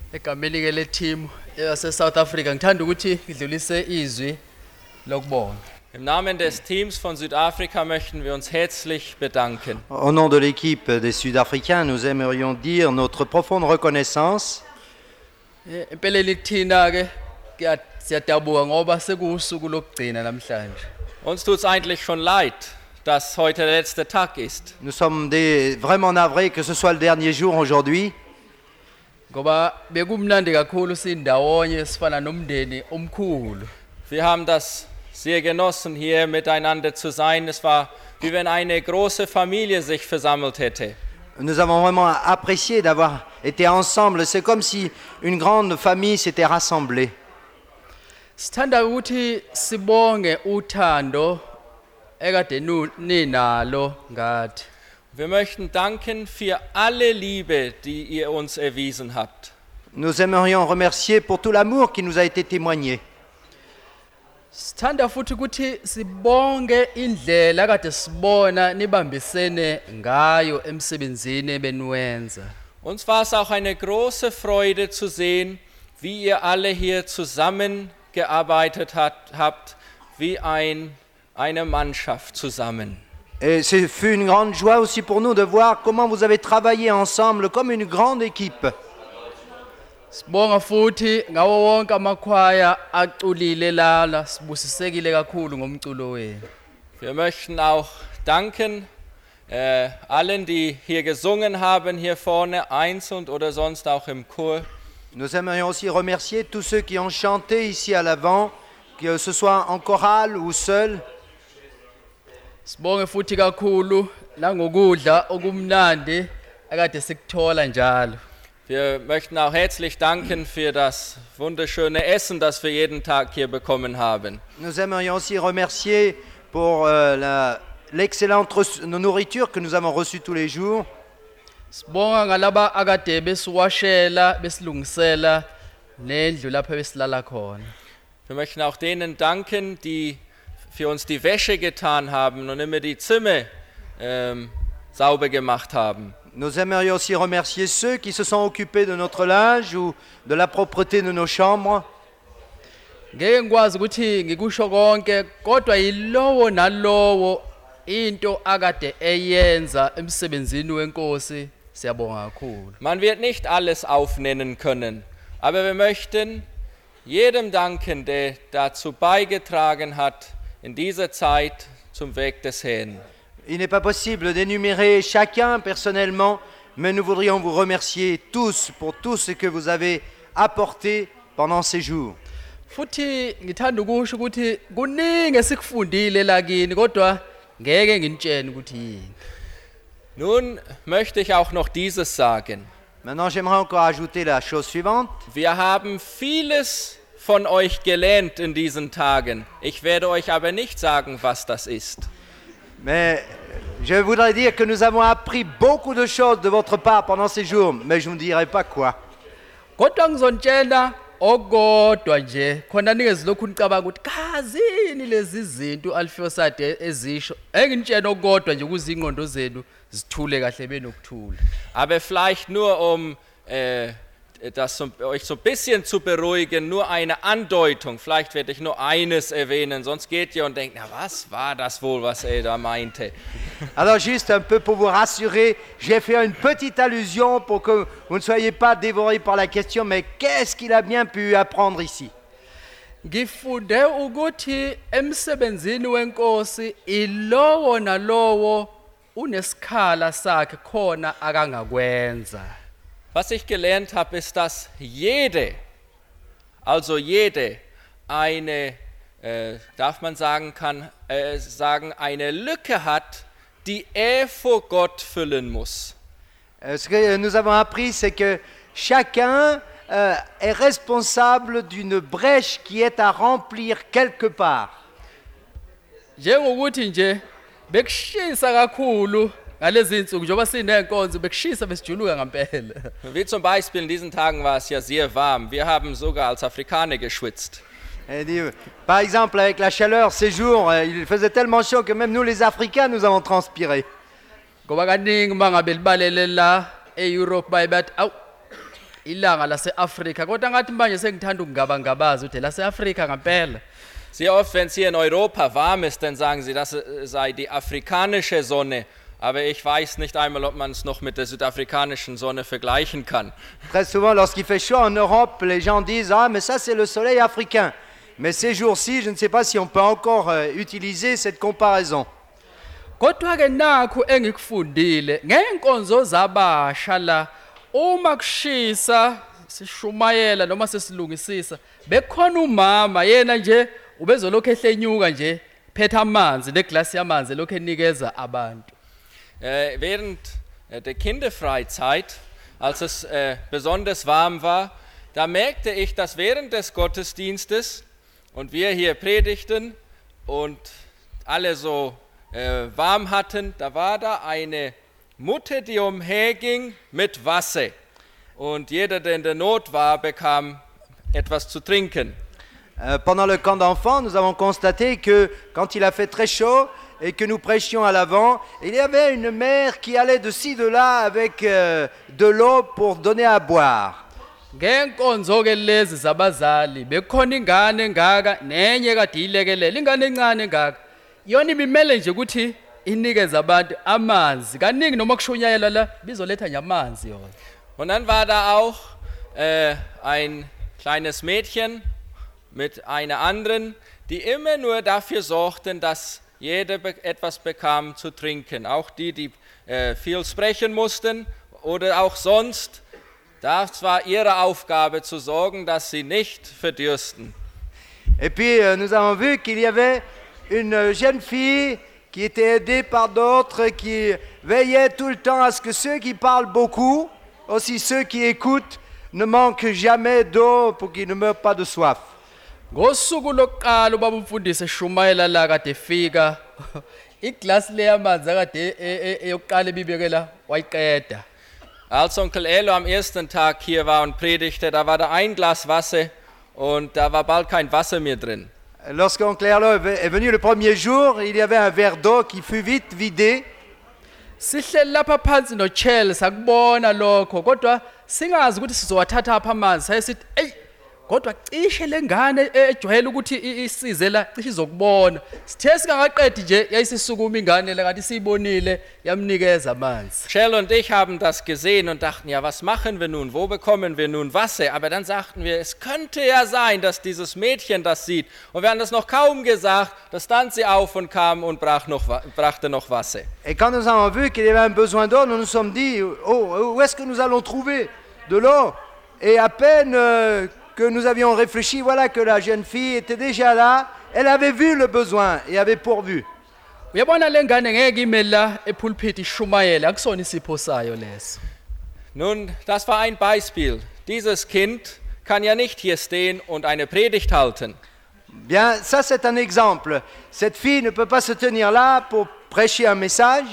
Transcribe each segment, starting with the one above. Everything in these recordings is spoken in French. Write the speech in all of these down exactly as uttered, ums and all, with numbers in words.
Egameni ke le team yase South Africa ngithanda ukuthi ngidlulise izwi lokubonga. Im Namen des Teams von Südafrika möchten wir uns herzlich bedanken. Au nom de l'équipe des Sud-Africains, nous aimerions dire notre profonde reconnaissance. Empeleni thina ke siyadabuka ngoba sekusuku lokugcina namhlanje. Uns tut's eigentlich schon leid, dass heute der letzte Tag ist. Nous sommes des, vraiment navrés que ce soit le dernier jour aujourd'hui. Ngoba bekumnandi kakhulu sindawonye sifana nomndeni omkhulu. Wir haben das sehr genossen, hier miteinander zu sein. Es war, wie wenn eine große Familie sich versammelt hätte. Nous avons vraiment apprécié d'avoir été ensemble. C'est comme si une grande famille s'était rassemblée. Sithanda ukuthi sibonge uthando ekade ninalo ngathi. Wir möchten danken für alle Liebe, die ihr uns erwiesen habt. Nous aimerions remercier pour tout l'amour qui nous a été témoigné. Sithanda futhi ukuthi sibonge indlela kade sibona nibambisene ngayo emsebenzini benwenza. Uns war es auch eine große Freude zu sehen, wie ihr alle hier zusammengearbeitet hat, habt, wie ein, eine Mannschaft zusammen. Et ce fut une grande joie aussi pour nous de voir comment vous avez travaillé ensemble comme une grande équipe. Sibonga futhi ngawo wonke amakhwaya aculile lala sibusisekile kakhulu ngomculo wenu. Wir möchten auch danken äh, allen, die hier gesungen haben, hier vorne, einzeln oder sonst auch im Chor. Nous aimerions aussi remercier tous ceux qui ont chanté ici à l'avant, que ce soit en chorale ou seul. Sibonge futhi kakhulu langokudla okumnandi akade sikuthola njalo. Wir möchten auch herzlich danken für das wunderschöne Essen, das wir jeden Tag hier bekommen haben. Nous aimerions aussi remercier pour euh, la, l'excellente reçu- nourriture que nous avons reçue tous les jours. Sibonga ngalaba akade besiwashela besilungisela nendlu lapho besilala khona. Wir möchten auch denen danken, die für uns die Wäsche getan haben und immer die Zimmer ähm, sauber gemacht haben. Nous aimerions aussi remercier ceux qui se sont occupés de notre linge ou de la propreté de nos chambres. Ngeke ngikwazi ukuthi ngikusho konke kodwa yilowo nalowo into akade eyenza emsebenzini wenkosi siyabonga kakhulu. Man wird nicht alles aufnennen können, aber wir möchten jedem danken, der dazu beigetragen hat, in dieser Zeit zum Weg des Herrn. Il n'est pas possible d'énumérer chacun personnellement, mais nous voudrions vous remercier tous pour tout ce que vous avez apporté pendant ces jours. Futhi ngithanda ukusho ukuthi kuningi esikufundile la kini kodwa ngeke nginitshene ukuthi yini. Nun möchte ich auch noch dieses sagen. Maintenant, j'aimerais encore ajouter la chose suivante. Wir haben vieles von euch gelernt in diesen Tagen. Ich werde euch aber nicht sagen, was das ist. Mais je voudrais dire que nous avons appris beaucoup de choses de votre part pendant ces jours, mais je ne vous dirai pas quoi. Kodwa ngizonitshela okodwa nje khona ningezi lokhu nicabanga ukuthi kazini lezi zinto alfiyosade ezisho. Engintshela okodwa nje ukuze ingqondo zenu zithule kahle benokuthula. Aber vielleicht nur um äh, das so, euch so ein bisschen zu beruhigen, nur eine Andeutung. Vielleicht werde ich nur eines erwähnen, sonst geht ihr und denkt, na was war das wohl, was er da meinte. Alors juste un peu pour vous rassurer, j'ai fait une petite allusion pour que vous ne soyez pas dévorés par la question, mais qu'est-ce qu'il a bien pu apprendre ici? Ngifunde ukuthi emsebenzini wenkosi ilowo nalowo unesikhala sakhe khona akangakwenza. Was ich gelernt habe, ist, dass jede, also jede, eine, äh, darf man sagen, kann, äh, sagen, eine Lücke hat, die er vor Gott füllen muss. Euh, Ce que nous avons appris, c'est que chacun euh, est responsable d'une brèche qui est à remplir quelque part. Njengokuthi nje bekushisa kakhulu ngalezi insuku njengoba sinenkonzo bekushisa besijuluka ngempela. Wie zum Beispiel in diesen Tagen war es ja sehr warm. Wir haben sogar als Afrikaner geschwitzt. Elle dit, euh, par exemple, avec la chaleur, ces jours, euh, il faisait tellement chaud que même nous, les Africains, nous avons transpiré. Ngoba kaningi mangabe libalele la e-Europe bayibathi awu ilanga lase-Afrika kodwa ngathi manje sengithanda ukungabangabaza ukuthi lase-Afrika ngempela. Sehr oft, wenn es hier in Europa warm ist, dann sagen sie, das sei die afrikanische Sonne. Aber ich weiß nicht einmal, ob man es noch mit der südafrikanischen Sonne vergleichen kann. Très souvent, lorsqu'il fait chaud en Europe, les gens disent « Ah, mais ça, c'est le soleil africain ». Mais ces jours-ci, je ne sais pas si on peut encore euh, utiliser cette comparaison. Kodwa-ke nakho engikufundile ngeenkonzo zabasha la uma kushisa sishumayela noma sesilungisisa bekhona umama yena nje ubezolokhu ehlenyuka nje phethe amanzi neglasi yamanzi lokhu enikeza abantu. Äh, während äh, der Kinderfreizeit, als es äh, besonders warm war, da merkte ich, dass während des Gottesdienstes und wir hier predigten und alle so äh, warm hatten, da war da eine Mutter, die umherging mit Wasser. Und jeder, der in der Not war, bekam etwas zu trinken. Euh, pendant le camp d'enfants, nous avons constaté que quand il a fait très chaud et que nous prêchions à l'avant, il y avait une mère qui allait de ci, de là avec euh, de l'eau pour donner à boire. Ngeenkonzo ke lezi zabazali bekhona ingane engaka nenye kade ilekelela ingane encane engaka yona ibimele nje ukuthi inikeze abantu amanzi kaningi noma kushunyayela la bizoletha nje amanzi yona. Und dann war da auch äh, ein kleines Mädchen mit einer anderen, die immer nur dafür sorgten, dass jeder be- etwas bekam zu trinken. Auch die, die äh, viel sprechen mussten oder auch sonst. Das war ihre Aufgabe, zu sorgen, dass sie nicht verdürsten. Et puis euh, nous avons vu qu'il y avait une jeune fille qui était aidée par d'autres, qui veillait tout le temps à ce que ceux qui parlent beaucoup, aussi ceux qui écoutent, ne manquent jamais d'eau pour qu'ils ne meurent pas de soif. Ngosuku lokuqala ubaba umfundisi eshumayela la kade efika iglasi leyamanzi akade eyokuqala ebibekela wayiqeda. Als Onkel Elo am ersten Tag hier war und predigte, da war da ein Glas Wasser und da war bald kein Wasser mehr drin. Lorsqu'oncle Erlo est venu le premier jour, il y avait un verre d'eau qui fut vite vidé. Sihleli lapha phansi noChel sakubona lokho kodwa singazi ukuthi sizowathatha apha amanzi sayisithi ey kodwa cishe lengane ejwayele ukuthi isize la cishe izokubona sithe singaqedi nje yayisisukuma ingane la kanti siyibonile yamnikeza amanzi. Shell und ich haben das gesehen und dachten, ja, was machen wir nun? Wo bekommen wir nun Wasser? Aber dann sagten wir, es könnte ja sein, dass dieses Mädchen das sieht. Und wir haben das noch kaum gesagt, da stand sie auf und kam und brach noch, brachte noch Wasser. Et quand nous avons vu qu'il y avait un besoin d'eau, nous nous sommes dit, oh, où est-ce que nous allons trouver de l'eau? Et à peine euh, que nous avions réfléchi, voilà que la jeune fille était déjà là, elle avait vu le besoin et avait pourvu. Uyabona lengane ngeke imele la epulpit ishumayele akusona isipho sayo leso. Nun, das war ein Beispiel. Dieses Kind kann ja nicht hier stehen und eine Predigt halten. Bien, ça c'est un exemple. Cette fille ne peut pas se tenir là pour prêcher un message.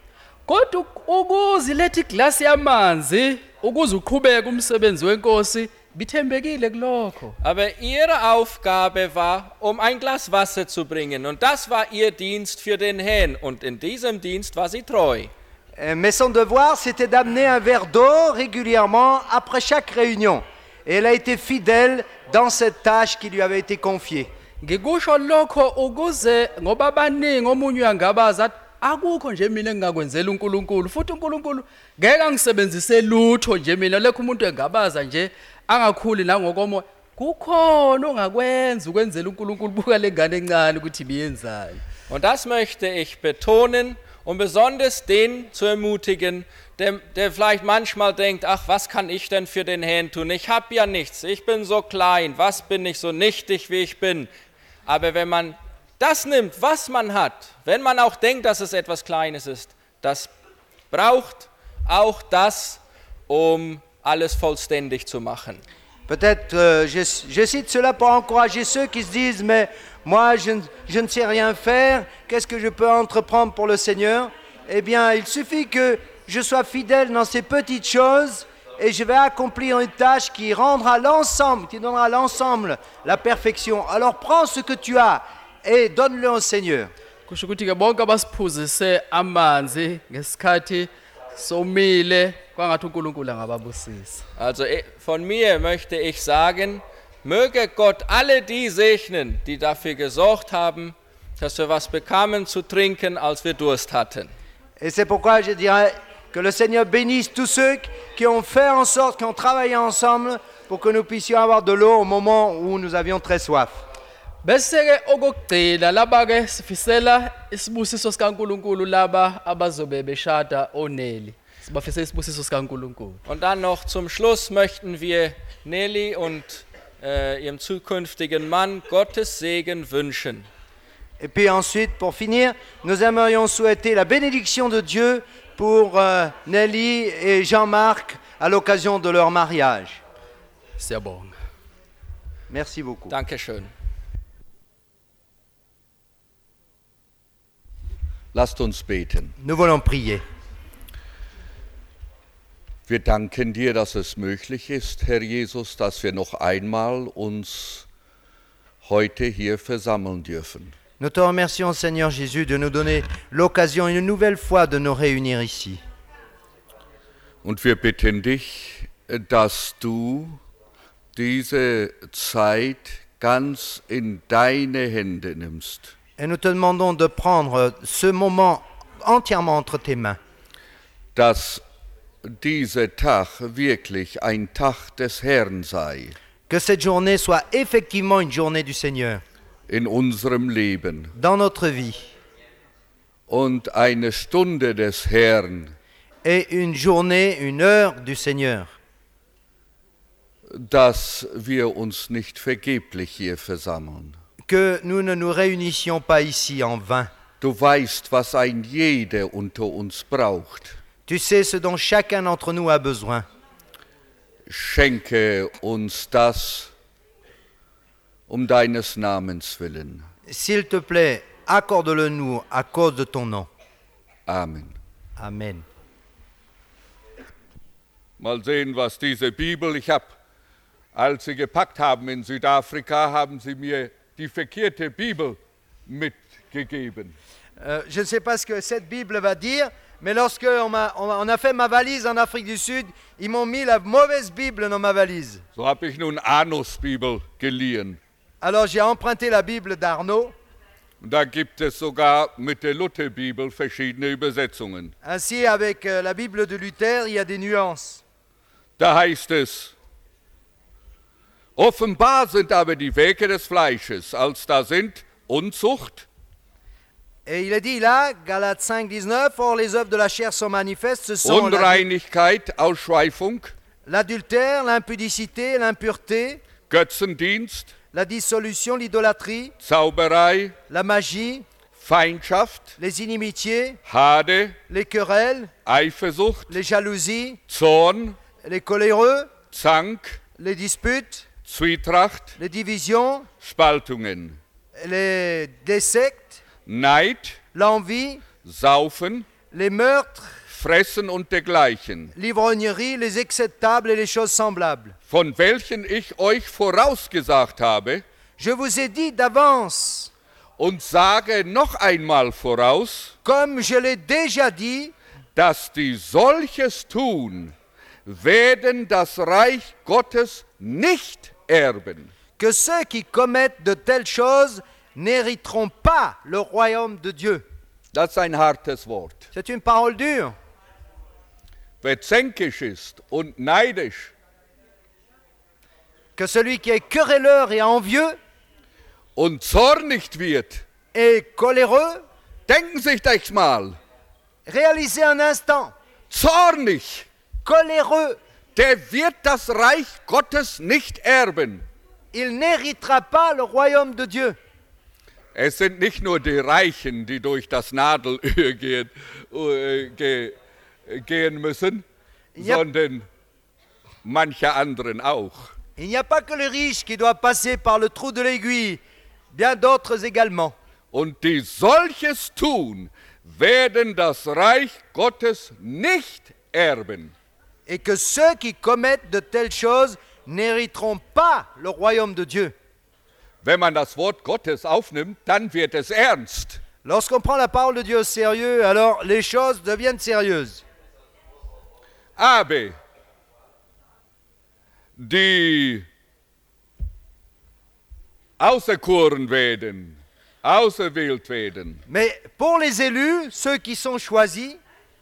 Kodwa ukuze lethe iglasi yamanzi ukuze uqhubeke umsebenzi wenkosi bithembekile kulokho. Aber ihre Aufgabe war, um ein Glas Wasser zu bringen. Und das war ihr Dienst für den Herrn. Und in diesem Dienst war sie treu. Euh, Mais son devoir, c'était d'amener un verre d'eau régulièrement après chaque réunion. Et elle a été fidèle dans cette tâche qui lui avait été confiée. Ngikusho lokho ukuze ngoba abaningi omunye uyangabaza akukho nje mina engingakwenzela uNkulunkulu futhi uNkulunkulu ngeke angisebenzise lutho nje mina lekho umuntu engabaza nje angakhuli nangokomo kukhona ongakwenza ukwenzela uNkulunkulu buka lengane encane ukuthi biyenzani. Und das möchte ich betonen, um besonders den zu ermutigen, der, der vielleicht manchmal denkt, ach, was kann ich denn für den Herrn tun? Ich habe ja nichts, ich bin so klein, was bin ich so nichtig, wie ich bin? Aber wenn man das nimmt, was man hat, wenn man auch denkt, dass es etwas Kleines ist, das braucht auch das, um alles vollständig zu machen. Peut-être, euh, je, je cite cela pour encourager ceux qui se disent, mais moi, je, ne- je ne sais rien faire, qu'est-ce que je peux entreprendre pour le Seigneur? Eh bien, il suffit que je sois fidèle dans ces petites choses et je vais accomplir une tâche qui rendra l'ensemble, qui donnera l'ensemble la perfection. Alors prends ce que tu as et donne-le au Seigneur. Kusho ukuthi ke bonke abasiphuzise amanzi ngesikhathi somile kwangathi uNkulunkulu angababusisa. Also eh, von mir möchte ich sagen, möge Gott alle die segnen, die dafür gesorgt haben, dass wir was bekamen zu trinken, als wir Durst hatten. Et c'est pourquoi je dirais que le Seigneur bénisse tous ceux qui ont fait en sorte, qui ont travaillé ensemble pour que nous puissions avoir de l'eau au moment où nous avions très soif. Bese-ke okugcina laba-ke sifisela isibusiso sikaNkulunkulu laba abazobe beshada oneli. Sibafisela isibusiso sikaNkulunkulu. Und dann noch zum Schluss möchten wir Nelly und äh, ihrem zukünftigen Mann Gottes Segen wünschen. Et puis ensuite, pour finir, nous aimerions souhaiter la bénédiction de Dieu pour euh, Nelly et Jean-Marc à l'occasion de leur mariage. Siyabonga. Merci beaucoup. Dankeschön. Lasst uns beten. Nous voulons prier. Wir danken dir, dass es möglich ist, Herr Jesus, dass wir noch einmal uns heute hier versammeln dürfen. Nous te remercions, Seigneur Jésus, de nous donner l'occasion une nouvelle fois de nous réunir ici. Und wir bitten dich, dass du diese Zeit ganz in deine Hände nimmst. Et nous te demandons de prendre ce moment entièrement entre tes mains. Dass dieser Tag wirklich ein Tag des Herrn sei. Que cette journée soit effectivement une journée du Seigneur In unserem Leben. dans notre vie. Und eine Stunde des Herrn. Et une journée, une heure du Seigneur. Dass wir uns nicht vergeblich hier versammeln. Que nous ne nous réunissions pas ici en vain. Du weißt, was ein jeder unter uns braucht. Tu sais ce dont chacun d'entre nous a besoin. Schenke uns das um deines Namens willen. S'il te plaît, accorde-le nous à cause de ton nom. Amen. Amen. Mal sehen, was diese Bibel, ich habe, als sie gepackt haben in Südafrika, haben sie mir die verkehrte Bibel mitgegeben. Euh, je ne sais pas ce que cette Bible va dire, mais lorsque on, m'a, on, a, on a fait ma valise en Afrique du Sud, ils m'ont mis la mauvaise Bible dans ma valise. So habe ich nun Arnos Bibel geliehen. Alors j'ai emprunté la Bible d'Arnaud. Und da gibt es sogar mit der Lutherbibel verschiedene Übersetzungen. Ainsi, avec euh, la Bible de Luther, il y a des nuances. Da heißt es, offenbar sind aber die Werke des Fleisches, als da sind Unzucht, Et il est dit là, Galates cinq, dix-neuf, or les œuvres de la chair sont manifestes, ce sont l'adu- Unreinigkeit, Ausschweifung, l'adultère, l'impudicité, l'impureté, Götzendienst, la dissolution, l'idolâtrie, Zauberei, la magie, Feindschaft, les inimitiés, Hade, les querelles, Eifersucht, les jalousies, Zorn, les coléreux, Zank, les disputes, Zwietracht, les divisions, Spaltungen, les des sectes, Neid, l'envie, Saufen, les meurtres, Fressen und dergleichen, l'ivrognerie, les excès de table et les choses semblables. von welchen ich euch vorausgesagt habe, Je vous ai dit d'avance, und sage noch einmal voraus, comme je l'ai déjà dit, dass die solches tun, werden das Reich Gottes nicht erben. que ceux qui commettent de telles choses n'hériteront pas le royaume de Dieu. Das ist ein hartes Wort. C'est une parole dure. Wer zänkisch ist und neidisch Que celui qui est querelleur et envieux und zornig wird, et coléreux, denken sich das mal, réalisez un instant, zornig, coléreux, der wird das Reich Gottes nicht erben. il n'héritera pas le royaume de Dieu. Es sind nicht nur die Reichen, die durch das Nadelöhr gehen, äh, ge, gehen müssen, Ja. sondern manche anderen auch. Il n'y a pas que les riches qui doivent passer par le trou de l'aiguille, bien d'autres également. Und die solches tun, werden das Reich Gottes nicht erben. Et que ceux qui commettent de telles choses n'hériteront pas le royaume de Dieu. Wenn man das Wort Gottes aufnimmt, dann wird es ernst. Lorsqu'on prend la parole de Dieu au sérieux, alors les choses deviennent sérieuses. Aber die auserkoren werden, auserwählt werden, Mais pour les élus, ceux qui sont choisis,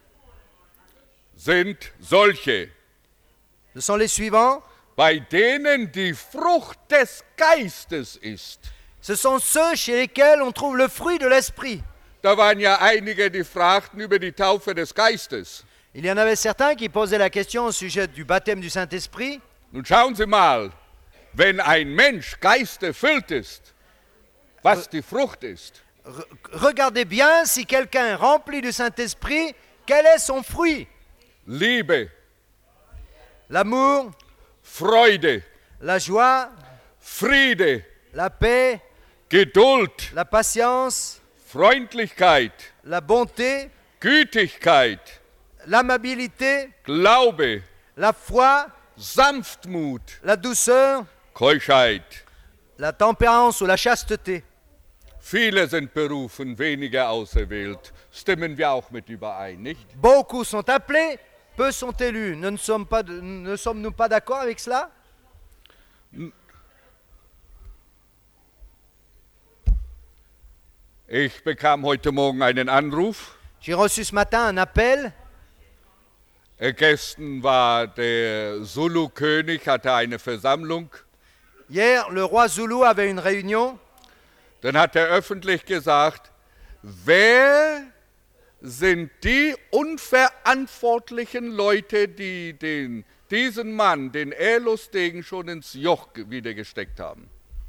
sind solche, ce sont les suivants. bei denen die Frucht des Geistes ist. Ce sont ceux chez lesquels on trouve le fruit de l'esprit. Da waren ja einige, die fragten über die Taufe des Geistes. Il y en avait certains qui posaient la question au sujet du baptême du Saint-Esprit. Nun schauen Sie mal, wenn ein Mensch geisterfüllt ist, was die Frucht ist. Re- regardez bien si quelqu'un est rempli du Saint-Esprit, quel est son fruit? Liebe, L'amour, Freude, la joie, Friede, la paix, Geduld, la patience, Freundlichkeit, la bonté, Gütigkeit, l'amabilité, Glaube, la foi, Sanftmut, la douceur, Keuschheit. la tempérance ou la chasteté. Viele sind berufen, wenige auserwählt. Stimmen wir auch mit überein, nicht? Beaucoup sont appelés, peu sont élus. Ne, ne sommes pas de- ne sommes-nous pas d'accord avec cela? Ich bekam heute Morgen einen Anruf. J'ai reçu ce matin un appel. Äh, Gestern war der Zulu-König, hatte eine Versammlung. Hier, le roi Zulu avait une réunion. Dann hat er öffentlich gesagt, wer sind die unverantwortlichen Leute, die den, diesen Mann, den Ehrlustigen, schon ins Joch ge- wieder gesteckt haben?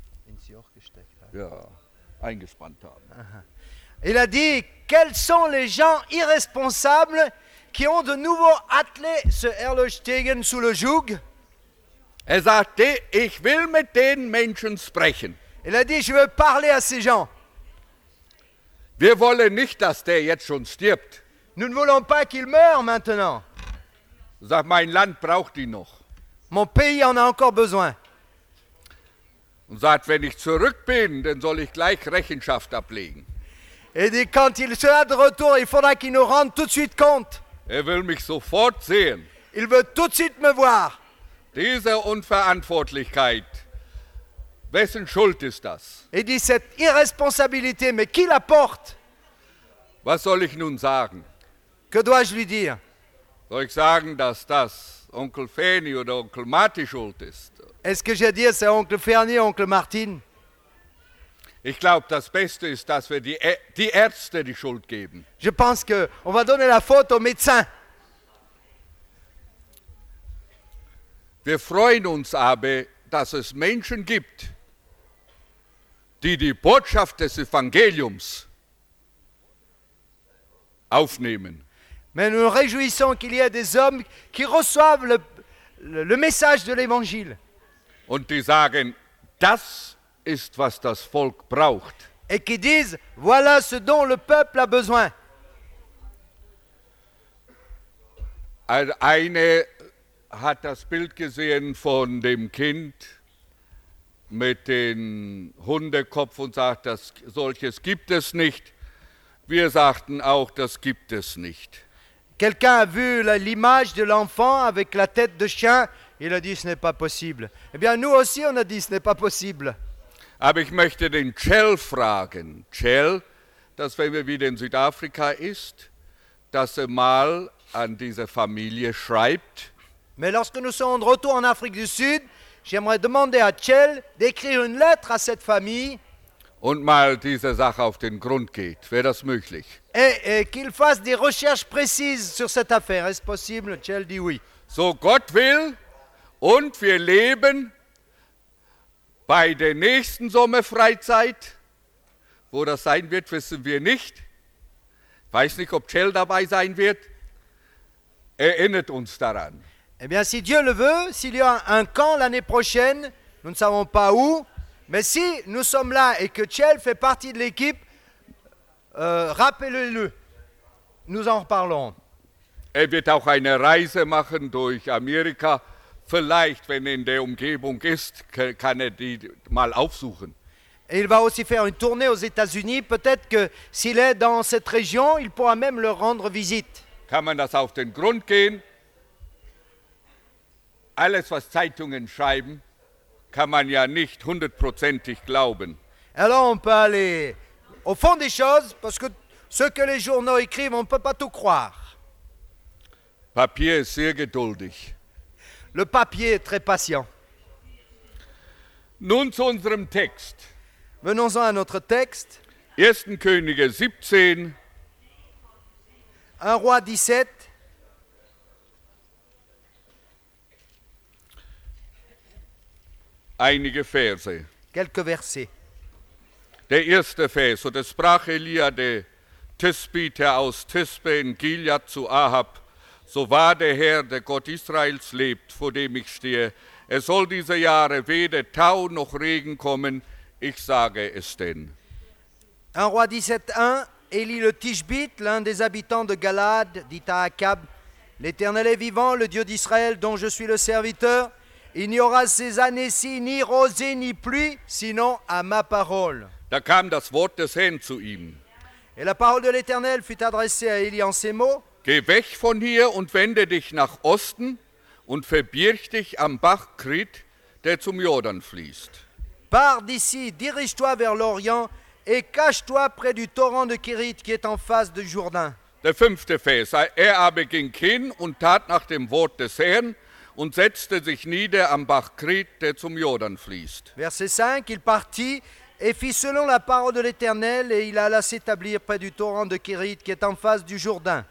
Ja, eingespannt haben. Il a dit, quels sont les gens irresponsables qui ont de nouveau attelé ce Erlöstegen sous le joug? Er sagte, ich will mit den Menschen sprechen. Il a dit, je veux parler à ces gens. Wir wollen nicht, dass der jetzt schon stirbt. Nous ne voulons pas qu'ils meurent maintenant. Sagt, mein Land braucht ihn noch. Mon pays en a encore besoin. Und sagt, wenn ich zurück bin, dann soll ich gleich Rechenschaft ablegen. Et dit, quand il sera de retour, il faudra qu'il nous rende tout de suite compte. Er will mich sofort sehen. Il veut tout de suite me voir. Diese Unverantwortlichkeit, wessen Schuld ist das? Et dit, cette irresponsabilité, mais qui la porte? Was soll ich nun sagen? Que dois-je lui dire? Soll ich sagen, dass das Onkel Feni oder Onkel Marti schuld ist? Est-ce que j'ai dit c'est oncle Fernier, oncle Martine? Ich glaube, das Beste ist, dass wir die, Ä- die Ärzte die Schuld geben. Je pense qu'on va donner la faute aux médecins. Wir freuen uns aber, dass es Menschen gibt, die die Botschaft des Evangeliums aufnehmen. Mais nous nous réjouissons qu'il y ait des hommes qui reçoivent le, le- le message de l'Évangile Und die sagen, das ist, was das Volk braucht. et qui disent, voilà ce dont le peuple a besoin. Ein- Eine hat das Bild gesehen von dem Kind mit dem Hundekopf und sagt, das, solches gibt es nicht. Wir sagten auch, das gibt es nicht. Quelqu'un a vu la- l'image de l'enfant avec la tête de chien, il a dit, ce n'est pas possible. Eh bien, nous aussi, on a dit, ce n'est pas possible. Aber ich möchte den Cell fragen. Cell, dass wenn er wieder in Südafrika ist, dass er mal an diese Familie schreibt, Mais lorsque nous serons de retour en Afrique du Sud, j'aimerais demander à Tchel d'écrire une lettre à cette famille und mal dieser Sache auf den Grund geht. Wäre das möglich? et, et qu'il fasse des recherches précises sur cette affaire. Est-ce possible? Tchel dit oui. So Gott will und wir leben bei der nächsten Sommerfreizeit. Wo das sein wird, wissen wir nicht. Ich weiß nicht, ob Cell dabei sein wird. Erinnert uns daran. Eh bien, si Dieu le veut, s'il y a un camp l'année prochaine, nous ne savons pas où, mais si nous sommes là et que Tchel fait partie de l'équipe, euh, rappelez-le. Nous en reparlerons. Er wird auch eine Reise machen durch Amerika. Vielleicht, wenn er in der Umgebung ist, k- kann er die mal aufsuchen. Et il va aussi faire une tournée aux États-Unis. Peut-être que s'il est dans cette région, il pourra même leur rendre visite. Kann man das auf den Grund gehen? Alles, was Zeitungen schreiben, kann man ja nicht hundertprozentig glauben. Alors on peut aller au fond des choses, parce que ce que les journaux écrivent, on ne peut pas tout croire. Papier ist sehr geduldig. Le papier est très patient. Nun zu unserem Text. Venons-en à notre texte. erster Könige siebzehn, un roi dix-sept, einige Verse. quelques versets. Der erste Vers. Und es sprach Elia der Tisbiter aus Tisbe in Gilead zu Ahab: So wahr der Herr, der Gott Israels lebt, vor dem ich stehe, es soll diese Jahre weder Tau noch Regen kommen, ich sage es denn. un roi dix-sept, un, Élie le Tishbite, l'un des habitants de Galade, dit à Akab: L'Éternel est vivant, le Dieu d'Israël, dont je suis le serviteur. Il n'y aura ces années-ci ni rosée ni pluie, sinon à ma parole. Da kam das Wort des Herrn zu ihm. Et la parole de l'Éternel fut adressée à Élie en ces mots: Geh weg von hier und wende dich nach Osten und verbirg dich am Bach Krit, der zum Jordan fließt. Pars d'ici, dirige-toi vers l'Orient et cache-toi près du torrent de Kérit qui est en face du Jourdain. Der fünfte Vers. Er aber ging hin und tat nach dem Wort des Herrn und setzte sich nieder am Bach Krit, der zum Jordan fließt. Verset cinq, il partit et fit selon la parole de l'Éternel, et il alla s'établir près du torrent de Kérit qui est en face du Jourdain.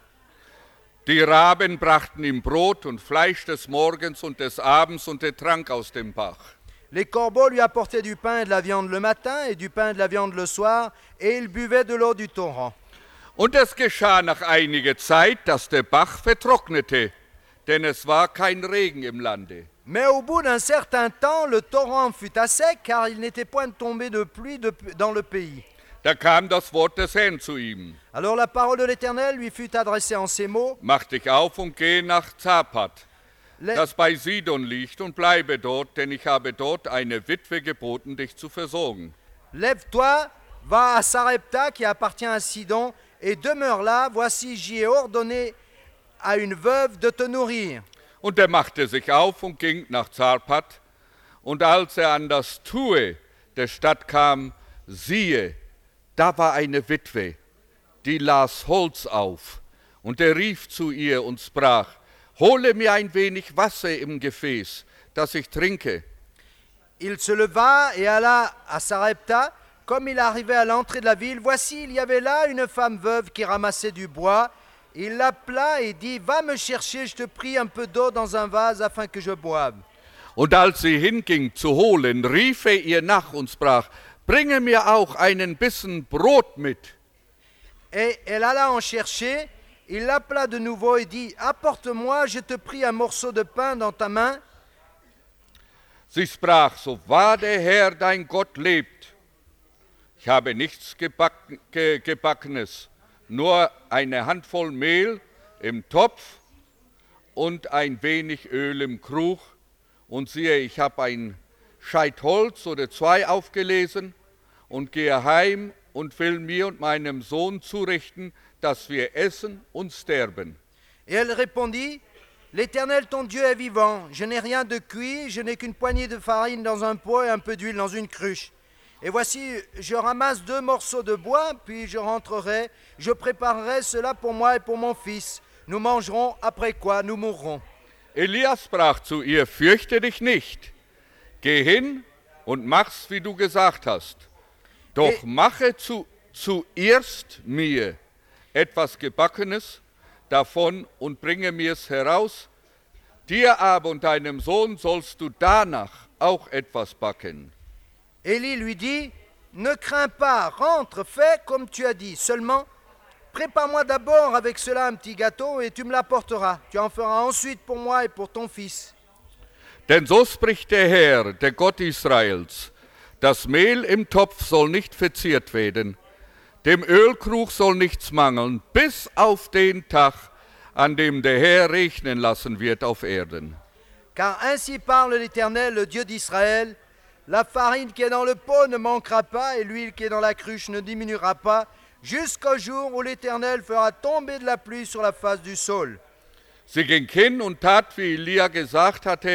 Die Raben brachten ihm Brot und Fleisch des Morgens und des Abends, und er trank aus dem Bach. Les corbeaux lui apportaient du pain et de la viande le matin, et du pain et de la viande le soir, et il buvait de l'eau du torrent. Und es geschah nach einiger Zeit, dass der Bach vertrocknete, denn es war kein Regen im Lande. Mais au bout d'un certain temps, le torrent fut à sec, car il n'était point tombé de pluie de- dans le pays. Da kam das Wort des Herrn zu ihm: Alors la parole de l'Éternel lui fut adressée en ces mots: Mach dich auf und geh nach Zapat, Lè- das bei Sidon liegt, und bleibe dort, denn ich habe dort eine Witwe geboten, dich zu versorgen. Lève-toi, va à Sarepta qui appartient à Sidon, et demeure là. Voici, j'y ai ordonné à une veuve de te nourrir. Und er machte sich auf und ging nach Zarpat. Und als er an das Tue der Stadt kam, siehe, da war eine Witwe, die las Holz auf. Und er rief zu ihr und sprach: Hole mir ein wenig Wasser im Gefäß, dass ich trinke. Il se leva et alla à Sarepta. Comme il arrivait à l'entrée de la ville, voici, il y avait là une femme veuve qui ramassait du bois. Il l'appela et dit: Va me chercher, je te prie, un peu d'eau dans un vase afin que je boive. Und als sie hinging zu holen, rief er ihr nach und sprach: Bringe mir auch einen Bissen Brot mit. Et elle alla en chercher. Il l'appela de nouveau et dit: Apporte-moi, je te prie, un morceau de pain dans ta main. Sie sprach: So wahr der Herr dein Gott lebt, ich habe nichts gebacken, ge, Gebackenes, nur eine Handvoll Mehl im Topf und ein wenig Öl im Krug. Und siehe, ich habe ein Scheit Holz oder zwei aufgelesen und gehe heim und will mir und meinem Sohn zurichten, dass wir essen und sterben. Et elle répondit: L'Éternel ton Dieu est vivant. Je n'ai rien de cuit, je n'ai qu'une poignée de farine dans un pot et un peu d'huile dans une cruche. Et voici, je ramasse deux morceaux de bois, puis je rentrerai, je préparerai cela pour moi et pour mon fils. Nous mangerons, après quoi nous mourrons. Elia sprach zu ihr: Fürchte dich nicht, geh hin und mach's, wie du gesagt hast. Doch Eh- mache zu, zuerst mir etwas Gebackenes davon und bringe mir's heraus. Dir aber und deinem Sohn sollst du danach auch etwas backen. Élie lui dit: Ne crains pas, rentre, fais comme tu as dit. Seulement, prépare-moi d'abord avec cela un petit gâteau et tu me l'apporteras. Tu en feras ensuite pour moi et pour ton fils. Denn so spricht der Herr, der Gott Israels: Das Mehl im Topf soll nicht verzehrt werden, dem Ölkrug soll nichts mangeln, bis auf den Tag, an dem der Herr regnen lassen wird auf Erden. Car ainsi parle l'Éternel, le Dieu d'Israël: La farine qui est dans le pot ne manquera pas, et l'huile qui est dans la cruche ne diminuera pas, jusqu'au jour où l'Éternel fera tomber de la pluie sur la face du sol. Sie ging hin und tat, wie Elia gesagt hatte,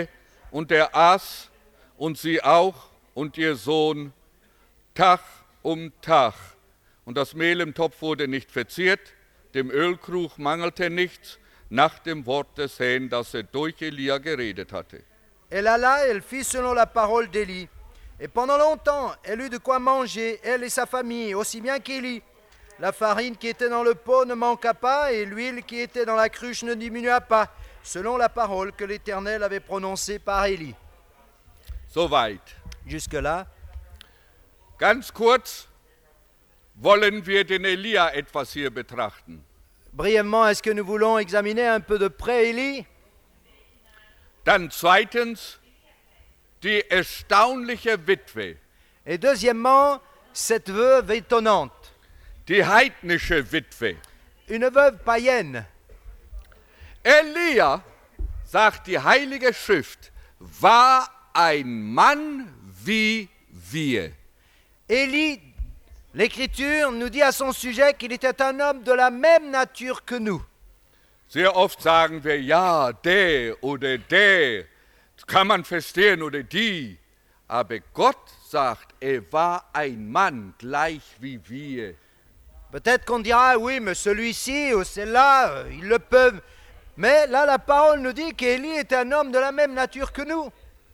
und er aß und sie auch und ihr Sohn Tag um Tag. Und das Mehl im Topf wurde nicht verzehrt, dem Ölkrug mangelte nichts, nach dem Wort des Herrn, das er durch Elia geredet hatte. Elle alla et elle fit selon la parole d'Élie. Et pendant longtemps, elle eut de quoi manger, elle et sa famille, aussi bien qu'Élie. La farine qui était dans le pot ne manqua pas, et l'huile qui était dans la cruche ne diminua pas, selon la parole que l'Éternel avait prononcée par Élie. Soweit. Jusque-là, Ganz kurz wollen wir den Elia etwas hier betrachten. brièvement, est-ce que nous voulons examiner un peu de près Élie? Dann zweitens die erstaunliche Witwe, Et deuxièmement, cette veuve étonnante, die heidnische Witwe. une veuve païenne. Elia, sagt die Heilige Schrift, war ein Mann wie wir. Élie, l'Écriture nous dit à son sujet qu'il était un homme de la même nature que nous. Sehr oft sagen wir, ja, der oder der, das kann man verstehen, oder die. Aber Gott sagt, er war ein Mann gleich wie wir. Peut-être qu'on dira, oui, mais celui-ci ou celle-là, euh, ils le peuvent. Mais là, la parole nous dit qu'Élie est un homme de la même nature que nous.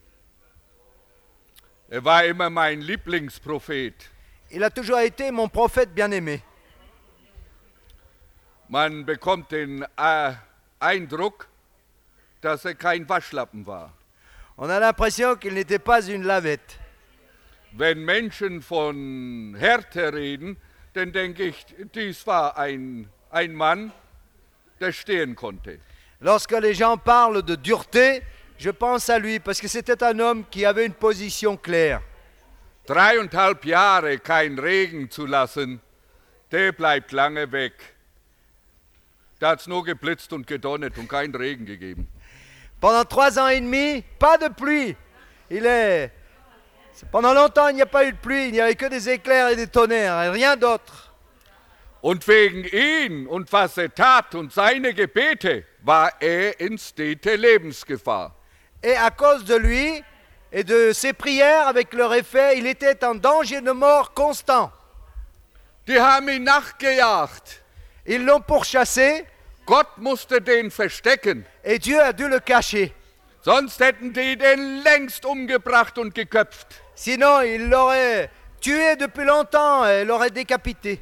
Er war immer mein Lieblingsprophet. Il a toujours été mon prophète bien-aimé. Man bekommt den äh, Eindruck, dass er kein Waschlappen war. On a l'impression qu'il n'était pas une lavette. Wenn Menschen von Härte reden, dann denke ich, dies war ein, ein Mann, der stehen konnte. Lorsque les gens parlent de dureté, je pense à lui parce que c'était un homme qui avait une position claire. Dreieinhalb Jahre kein Regen zu lassen, der bleibt lange weg. Da hat es nur geblitzt und gedonnert und keinen Regen gegeben. Pendant trois ans et demi, pas de pluie. Il est... Pendant longtemps, il n'y a pas eu de pluie, il n'y avait que des éclairs et des tonnerres, et rien d'autre. Und wegen ihn und was er tat und seine Gebete war er in stete Lebensgefahr. Et à cause de lui et de ses prières, avec leur effet, il était en danger de mort constant. Die haben ihn nachgejagt. Ils l'ont pourchassé Gott musste den verstecken. et Dieu a dû le cacher. Sonst hätten die den längst umgebracht und geköpft. Sinon, il l'aurait tué depuis longtemps et l'aurait décapité.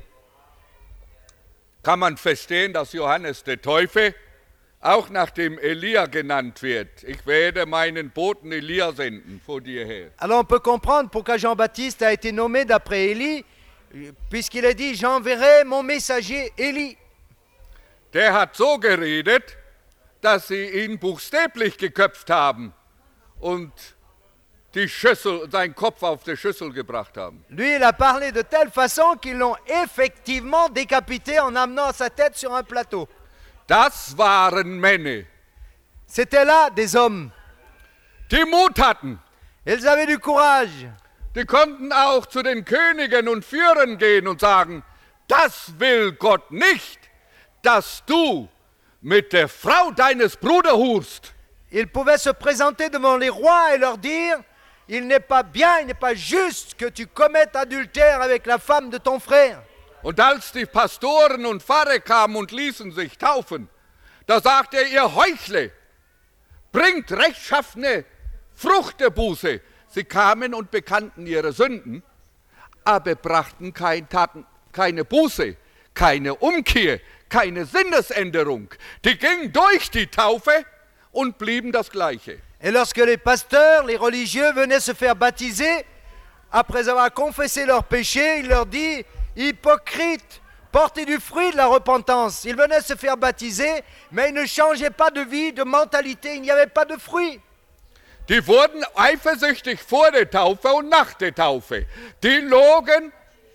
Kann man verstehen, dass Johannes der Täufer auch nach dem Elia genannt wird. Ich werde meinen Boten Elia senden vor dir her. Alors on peut comprendre pourquoi Jean-Baptiste a été nommé d'après Élie, puisqu'il a dit « J'enverrai mon messager Élie ». Der hat so geredet, dass sie ihn buchstäblich geköpft haben und die Schüssel, seinen Kopf auf der Schüssel gebracht haben. Lui, il a parlé de telle façon qu'ils l'ont effectivement décapité en amenant sa tête sur un plateau. Das waren Männer, C'était là des hommes. die Mut hatten. Ils avaient du courage. Die konnten auch zu den Königen und Führern gehen und sagen, das will Gott nicht, dass du mit der Frau deines Bruders hurst. Ils pouvaient se présenter devant les rois et leur dire « Il n'est pas bien, il n'est pas juste que tu commettes adultère avec la femme de ton frère. » Und als die Pastoren und Pfarrer kamen und ließen sich taufen, da sagte er, ihr Heuchler, bringt rechtschaffene Frucht der Buße. Sie kamen und bekannten ihre Sünden, aber brachten kein, taten, keine Buße, keine Umkehr, keine Sinnesänderung. Die gingen durch die Taufe und blieben das Gleiche. Et lorsque les pasteurs, les religieux venaient se faire baptiser, après avoir confessé leurs péchés, il leur dit « Hypocrite, portez du fruit de la repentance. » Ils venaient se faire baptiser, mais ils ne changeaient pas de vie, de mentalité, il n'y avait pas de fruit. Die wurden eifersüchtig vor der Taufe und nach der Taufe. Die logen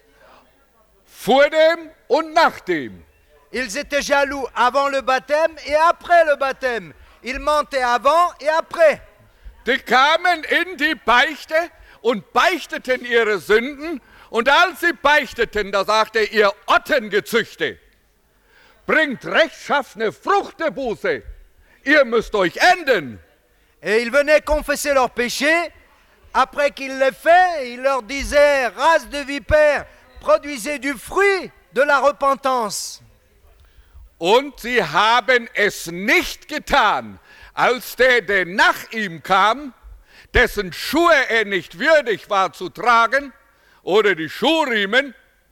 vor dem und nach dem. Ils étaient jaloux avant le baptême et après le baptême. Ils mentaient avant et après. Die kamen in die Beichte und beichteten ihre Sünden. Und als sie beichteten, da sagte er, ihr Ottengezüchte, bringt rechtschaffene Frucht der Buße. Ihr müsst euch enden. Et ils venaient confesser leurs péchés. Après qu'ils l'aient fait, il leur disait, race de vipères, produisez du fruit de la repentance. Und sie haben es nicht getan, als der, der nach ihm kam, dessen Schuhe er nicht würdig war zu tragen, oder die Schuhriemen,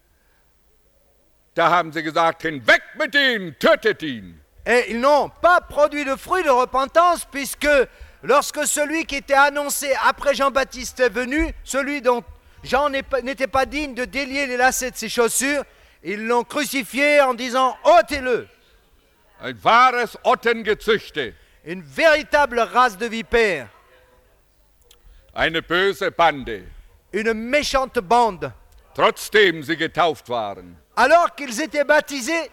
da haben sie gesagt, hinweg mit ihm, tötet ihn. Et ils n'ont pas produit de fruit de repentance, puisque lorsque celui qui était annoncé après Jean-Baptiste est venu, celui dont Jean n'était pas digne de délier les lacets de ses chaussures, ils l'ont crucifié en disant « ôtez-le ». Ein wahres Ottengezüchte, Une véritable race de vipères, eine böse Bande, une méchante bande. trotzdem sie getauft waren. Alors qu'ils étaient baptisés,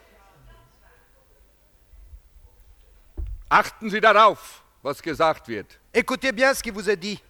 Achten Sie darauf, was gesagt wird. écoutez bien ce qui vous est dit.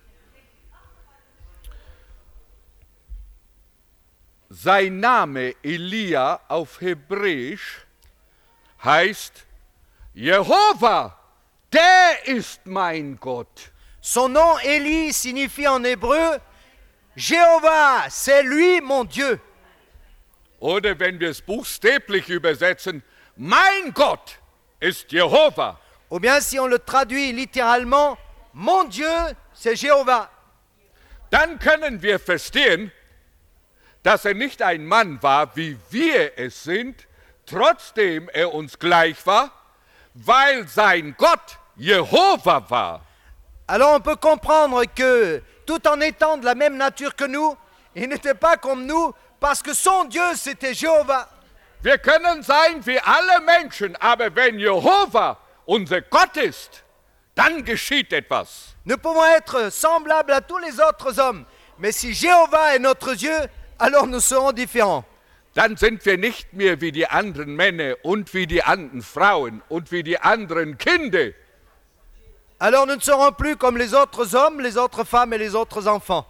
Sein Name Elia auf Hebräisch heißt Jehova, der ist mein Gott. Son nom Élie signifie en hébreu Jéhovah, c'est lui mon Dieu. Oder wenn wir es buchstäblich übersetzen, mein Gott ist Jehova. Ou bien si on le traduit littéralement, mon Dieu, c'est Jéhovah. Dann können wir verstehen, dass er nicht ein Mann war, wie wir es sind, trotzdem er uns gleich war, weil sein Gott Jehova war. Alors on peut comprendre que tout en étant de la même nature que nous, il n'était pas comme nous parce que son Dieu c'était Jéhovah. Wir können sein wie alle Menschen, aber wenn Jehova unser Gott ist, dann geschieht etwas. Nous pouvons être semblables à tous les autres hommes, mais si Jéhovah est notre Dieu, alors nous serons différents. Dann sind wir nicht mehr wie die anderen Männer und wie die anderen Frauen und wie die anderen Kinder. Alors nous ne serons plus comme les autres hommes, les autres femmes et les autres enfants.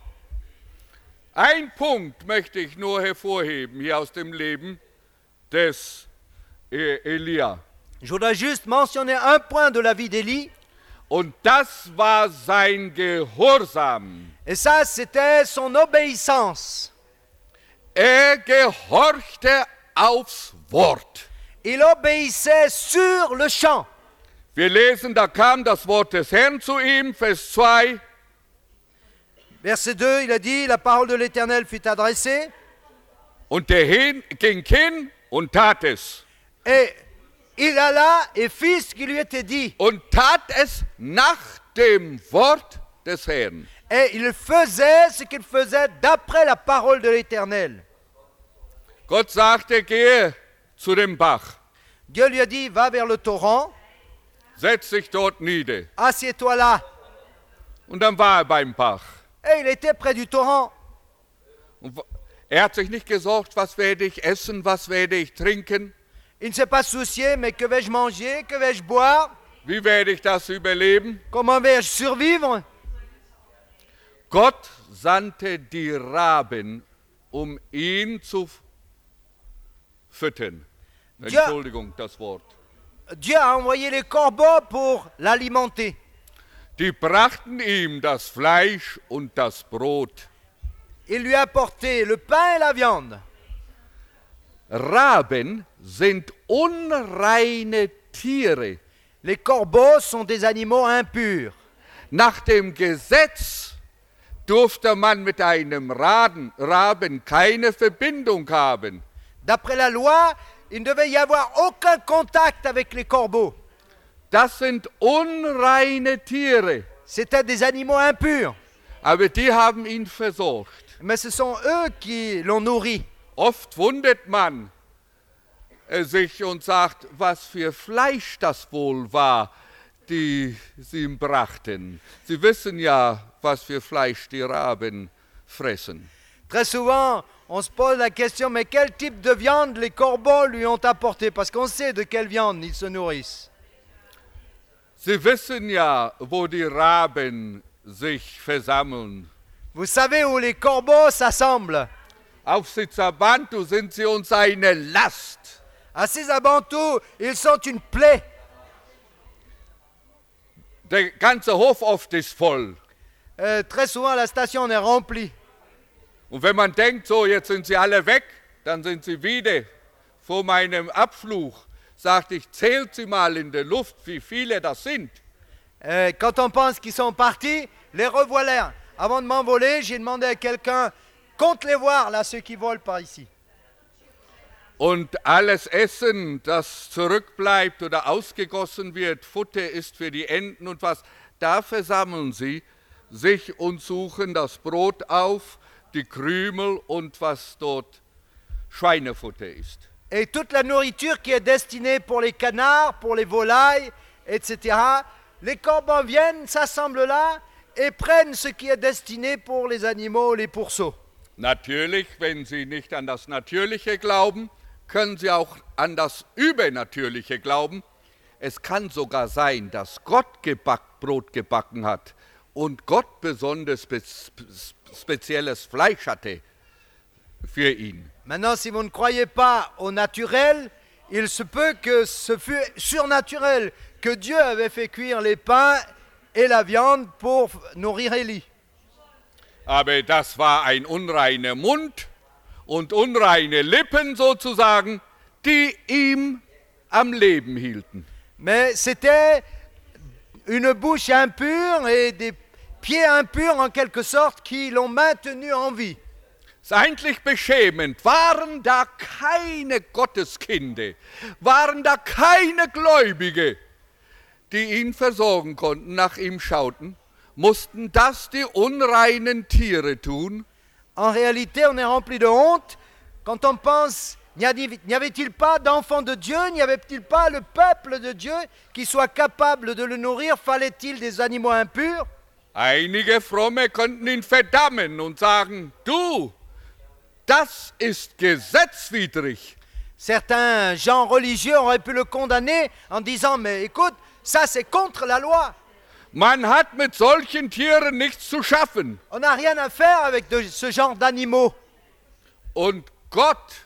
Ein Punkt möchte ich nur hervorheben hier aus dem Leben des äh, Elia. Je voudrais juste mentionner un point de la vie d'Élie, Und das war sein Gehorsam. et ça c'était son obéissance. Er gehorchte aufs Wort. Il obéissait sur le champ. Wir lesen, da kam das Wort des Herrn zu ihm, Vers zwei. Verset deux, il a dit, la parole de l'Éternel fut adressée, Und der hin, ging hin und tat es. et il alla et fit ce qui lui était dit. Und tat es nach dem Wort des Herrn. Et il faisait ce qu'il faisait d'après la parole de l'Éternel. Gott sagte, gehe zu dem Bach, Dieu lui a dit, va vers le torrent, setz dich dort nieder. assieds-toi là. Und dann war er beim Bach. Et il était près du torrent. Und er hat sich nicht gesorgt, was werde ich essen, was werde ich trinken, Il ne s'est pas soucié, mais que vais-je manger, que vais-je boire, wie werde ich das überleben. comment vais-je survivre? Gott sandte die Raben, um ihn zu füttern. Ja. Entschuldigung, das Wort. Dieu a envoyé les corbeaux pour l'alimenter. Die brachten ihm das Fleisch und das Brot. Il lui a apporté le pain et la viande. Raben sind unreine Tiere. Les corbeaux sont des animaux impurs. Nach dem Gesetz durfte man mit einem Raben, Raben keine Verbindung haben. D'après la loi, il ne devait y avoir aucun contact avec les corbeaux. Das sind unreine Tiere. C'étaient des animaux impurs. Aber die haben ihn versorgt. Mais ce sont eux qui l'ont nourri. Oft wundert man äh, sich und sagt, was für Fleisch das wohl war, die sie ihm brachten. Sie wissen ja, was für Fleisch die Raben fressen. Très souvent, on se pose la question, mais quel type de viande les corbeaux lui ont apporté? Parce qu'on sait de quelle viande ils se nourrissent. Sie wissen ja, wo die Raben sich versammeln. Vous savez où les corbeaux s'assemblent? Auf Sitzabantu sind sie uns eine Last. À Sisabantu, ils sont une plaie. Der ganze Hof oft ist voll. Euh, très souvent, la station est remplie. Und wenn man denkt, so jetzt sind sie alle weg, dann sind sie wieder. Vor meinem Abflug sagte ich, zählt sie mal in der Luft, wie viele das sind. Euh, quand on pense qu'ils sont partis, les revoilà. Avant de m'envoler, j'ai demandé à quelqu'un, compte les voir, là, ceux qui volent par ici. Und alles Essen, das zurückbleibt oder ausgegossen wird, Futter ist für die Enten und was, da versammeln sie sich und suchen das Brot auf, die Krümel und was dort Schweinefutter ist. Et toute la nourriture qui est destinée pour les canards, pour les volailles, et cetera, les corbeaux viennent, s'assemblent là et prennent ce qui est destiné pour les animaux, les pourceaux. Natürlich, wenn sie nicht an das Natürliche glauben, können sie auch an das Übernatürliche glauben. Es kann sogar sein, dass Gott geback, Brot gebacken hat und Gott besonders spe spezielles Fleisch hatte für ihn. Maintenant, si vous ne croyez pas au naturel, il se peut que ce fût surnaturel, que Dieu avait fait cuire les pains et la viande pour nourrir Élie. Aber das war ein unreiner Mund und unreine Lippen sozusagen, die ihm am Leben hielten. Mais c'était une bouche impure et des pieds impurs en quelque sorte qui l'ont maintenu en vie. Es ist eigentlich beschämend. Waren da keine Gotteskinder, waren da keine Gläubige, die ihn versorgen konnten, nach ihm schauten, mussten das die unreinen Tiere tun? En réalité, on est rempli de honte quand on pense, n'y avait-il pas d'enfants de Dieu, n'y avait-il pas le peuple de Dieu qui soit capable de le nourrir? Fallait-il des animaux impurs? Einige Fromme konnten ihn verdammen und sagen, du, das ist gesetzwidrig. Certains gens religieux auraient pu le condamner en disant, mais écoute, ça c'est contre la loi. Man hat mit solchen Tieren nichts zu schaffen. On n'a rien à faire avec de, ce genre d'animaux. Und Gott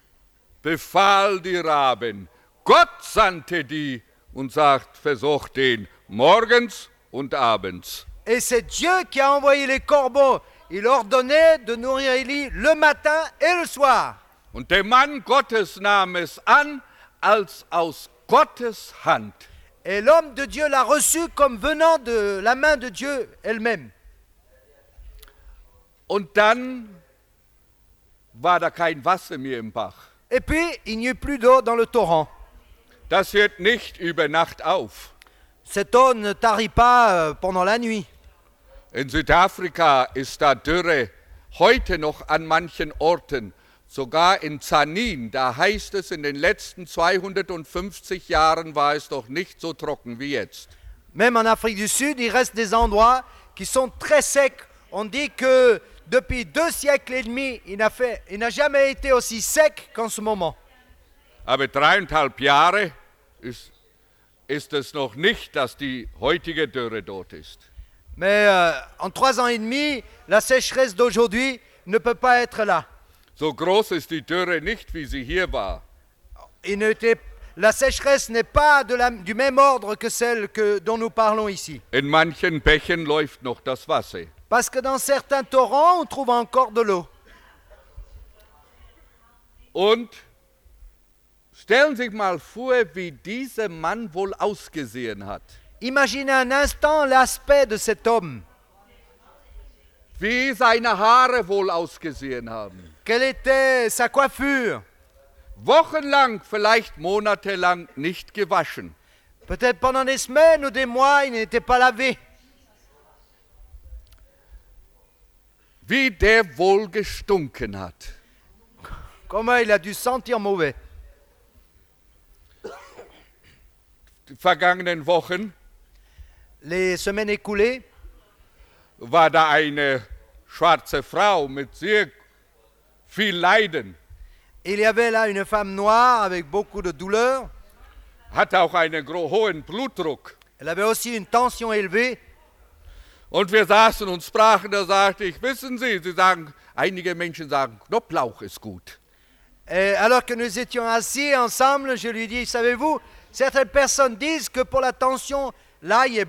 befahl die Raben. Gott sandte die und sagt, versucht den morgens und abends. Et c'est Dieu qui a envoyé les corbeaux. Il ordonnait de nourrir Élie le matin et le soir. Und der Mann Gottes nahm es an als aus Gottes Hand. Et l'homme de Dieu l'a reçu comme venant de la main de Dieu elle-même. Und dann war da kein Wasser mehr im Bach. Et puis, il n'y eut plus d'eau dans le torrent. Das hört nicht über Nacht auf. Cette eau ne tarit pas euh, pendant la nuit. In Südafrika ist da Dürre heute noch an manchen Orten. Sogar in Zanin, da heißt es, in den letzten zweihundertfünfzig Jahren war es doch nicht so trocken wie jetzt. Même en Afrique du Sud, il reste des endroits qui sont très secs. On dit que depuis deux siècles et demi, il n'a fait, il n'a jamais été aussi sec qu'en ce moment. Aber dreieinhalb Jahre ist, ist es noch nicht, dass die heutige Dürre dort ist. Mais euh, en trois ans et demi, la sécheresse d'aujourd'hui ne peut pas être là. So groß ist die Dürre nicht, wie sie hier war. Il n'était, la sécheresse n'est pas de la, du même ordre que celle que, dont nous parlons ici. In manchen Bächen läuft noch das Wasser. Parce que dans certains torrents, on trouve encore de l'eau. Und stellen Sie sich mal vor, wie dieser Mann wohl ausgesehen hat. Imaginez un instant l'aspect de cet homme. Wie seine Haare wohl ausgesehen haben. Quelle était sa coiffure? Wochenlang, vielleicht monatelang nicht gewaschen. Peut-être pendant des semaines ou des mois, il n'était pas lavé. Wie der wohl gestunken hat. Comment il a dû sentir mauvais. Die vergangenen Wochen Les semaines écoulées, war da eine schwarze Frau mit sehr viel Leiden. il y avait là une femme noire avec beaucoup de douleur. Hatte auch einen hohen Blutdruck. Elle avait aussi une tension élevée. Und wir saßen und sprachen, da sagte ich, wissen Sie, Sie sagen, einige Menschen sagen, Knoblauch ist gut. Et alors que nous étions assis ensemble, je lui dis, savez-vous, certaines personnes disent que pour la tension, l'ail est bon.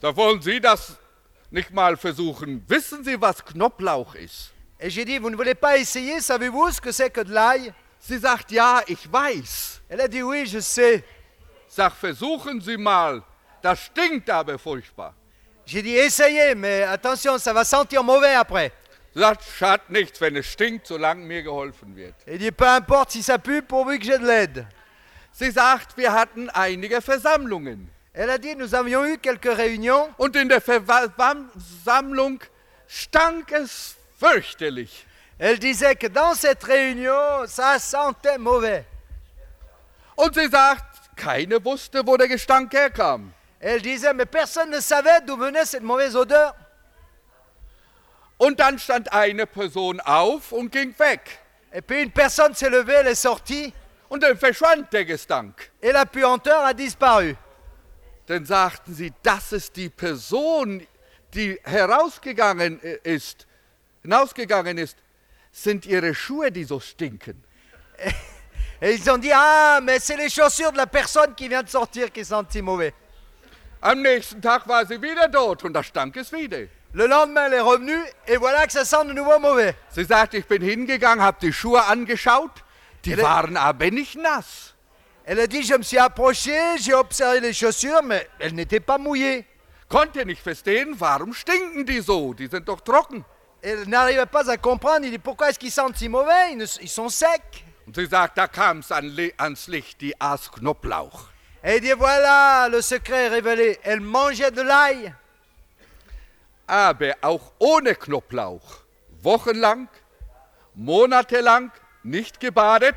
Da wollen Sie das nicht mal versuchen. Wissen Sie, was Knoblauch ist? Et j'ai dit, vous ne voulez pas essayer? Savez-vous ce que c'est que de l'ail? Sie sagt, ja, ich weiß. Elle a dit, oui, je sais. Sag, versuchen Sie mal. Das stinkt aber furchtbar. J'ai dit, essayez, mais attention, ça va sentir mauvais après. Sie sagt, schadet nichts, wenn es stinkt, solange mir geholfen wird. Il dit, peu importe si ça pue, pourvu que j'ai de l'aide. Sie sagt, wir hatten einige Versammlungen. Elle a dit, nous avions eu quelques réunions. Und in der Versammlung stank es fürchterlich. Elle disait que dans cette réunion, ça sentait mauvais. Und sie sagt, keiner wusste, wo der Gestank herkam. Elle disait, mais personne ne savait d'où venait cette mauvaise odeur. Und dann stand eine Person auf und ging weg. Et puis une personne s'est levée, elle est sortie, Und dann verschwand der Gestank. et la puanteur a disparu. Dann sagten sie, das ist die Person, die herausgegangen ist, hinausgegangen ist, sind ihre Schuhe, die so stinken. Et ils ont dit, ah, mais c'est les chaussures de la personne qui vient de sortir qui sentent si mauvais. Am nächsten Tag war sie wieder dort und da stank es wieder. Le lendemain, elle est revenue, et voilà que ça sent de nouveau mauvais. Sie sagt, ich bin hingegangen, habe die Schuhe angeschaut, die Elle- waren aber nicht nass. Elle a dit, je me suis approché, j'ai observé les chaussures, mais elles n'étaient pas mouillées. Konnte nicht verstehen, warum stinken die so? Die sind doch trocken. Elle n'arrivait pas à comprendre, il dit, pourquoi est-ce qu'ils sentent si mauvais? Ils, ne- ils sont secs. Und sie sagt, da kam es an, Li- ans Licht, die aß Knoblauch. Et il dit, voilà, le secret est révélé. Elle mangeait de l'ail. Aber auch ohne Knoblauch, wochenlang, monatelang nicht gebadet.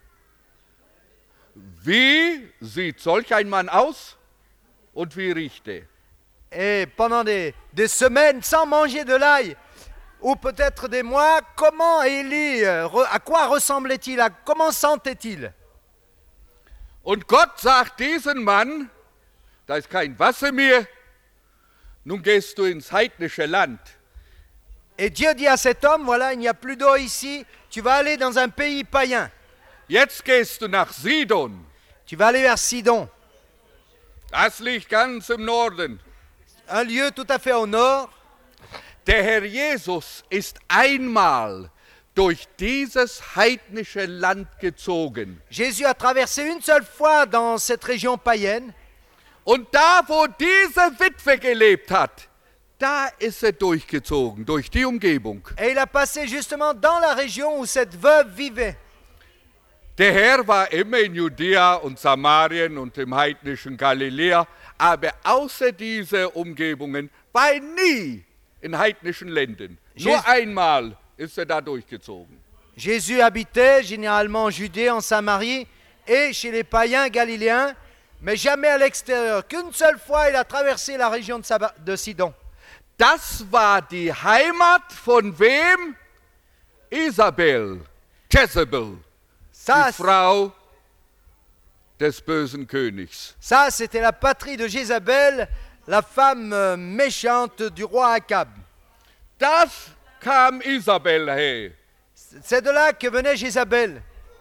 Wie sieht solch ein Mann aus und wie riecht er? Et pendant des, des semaines sans manger de l'ail, ou peut-être des mois, comment Élie, euh, re- à quoi ressemblait-il? À comment sentait-il? Und Gott sagt diesen Mann, da ist kein Wasser mehr, nun gehst du ins heidnische Land. Et Dieu dit à cet homme, voilà, il n'y a plus d'eau ici, tu vas aller dans un pays païen. Jetzt gehst du nach Sidon. Tu vas aller vers Sidon, Das liegt ganz im Norden. un lieu tout à fait au nord. Der Herr Jesus ist einmal durch dieses heidnische Land gezogen. Jésus a traversé une seule fois dans cette région païenne. Und da, wo diese Witwe gelebt hat, da ist er durchgezogen, durch die Umgebung. Et il a passé justement dans la région où cette veuve vivait. Der Herr war immer in Judäa und Samarien und im heidnischen Galiläa, aber außer diese Umgebungen war er nie in heidnischen Ländern. Nur Jesus- einmal ist er da durchgezogen. Jésus habitait généralement en Judée, en Samarie et chez les païens galiléens, mais jamais à l'extérieur. Qu'une seule fois, il a traversé la région de, Saba- de Sidon. Das war die Heimat von wem? Isabel, Jezebel, Ça, die Frau des bösen Königs. ça c'était la patrie de Jézabel, la femme euh, méchante du roi Akab. Das kam Isabel her. C'est de là que venait Jézabel.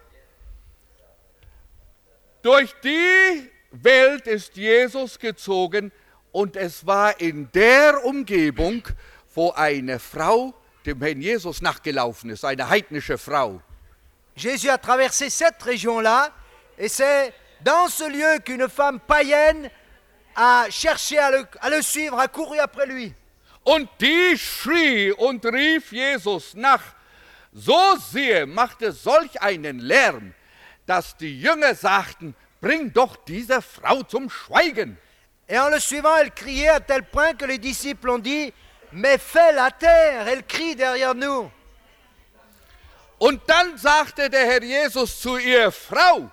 Durch die Welt ist Jesus gezogen und es war in der Umgebung, wo eine Frau dem Herrn Jesus nachgelaufen ist, eine heidnische Frau. Jésus a traversé cette région-là, et c'est dans ce lieu qu'une femme païenne a cherché à le, à le suivre, a couru après lui. Und die schrie und rief Jesus nach. So sehr machte solch einen Lärm, dass die Jünger sagten, bring doch diese Frau zum Schweigen. Et en le suivant, elle criait à tel point que les disciples ont dit, mais fais-la taire, elle crie derrière nous. Und dann sagte der Herr Jesus zu ihr, Frau,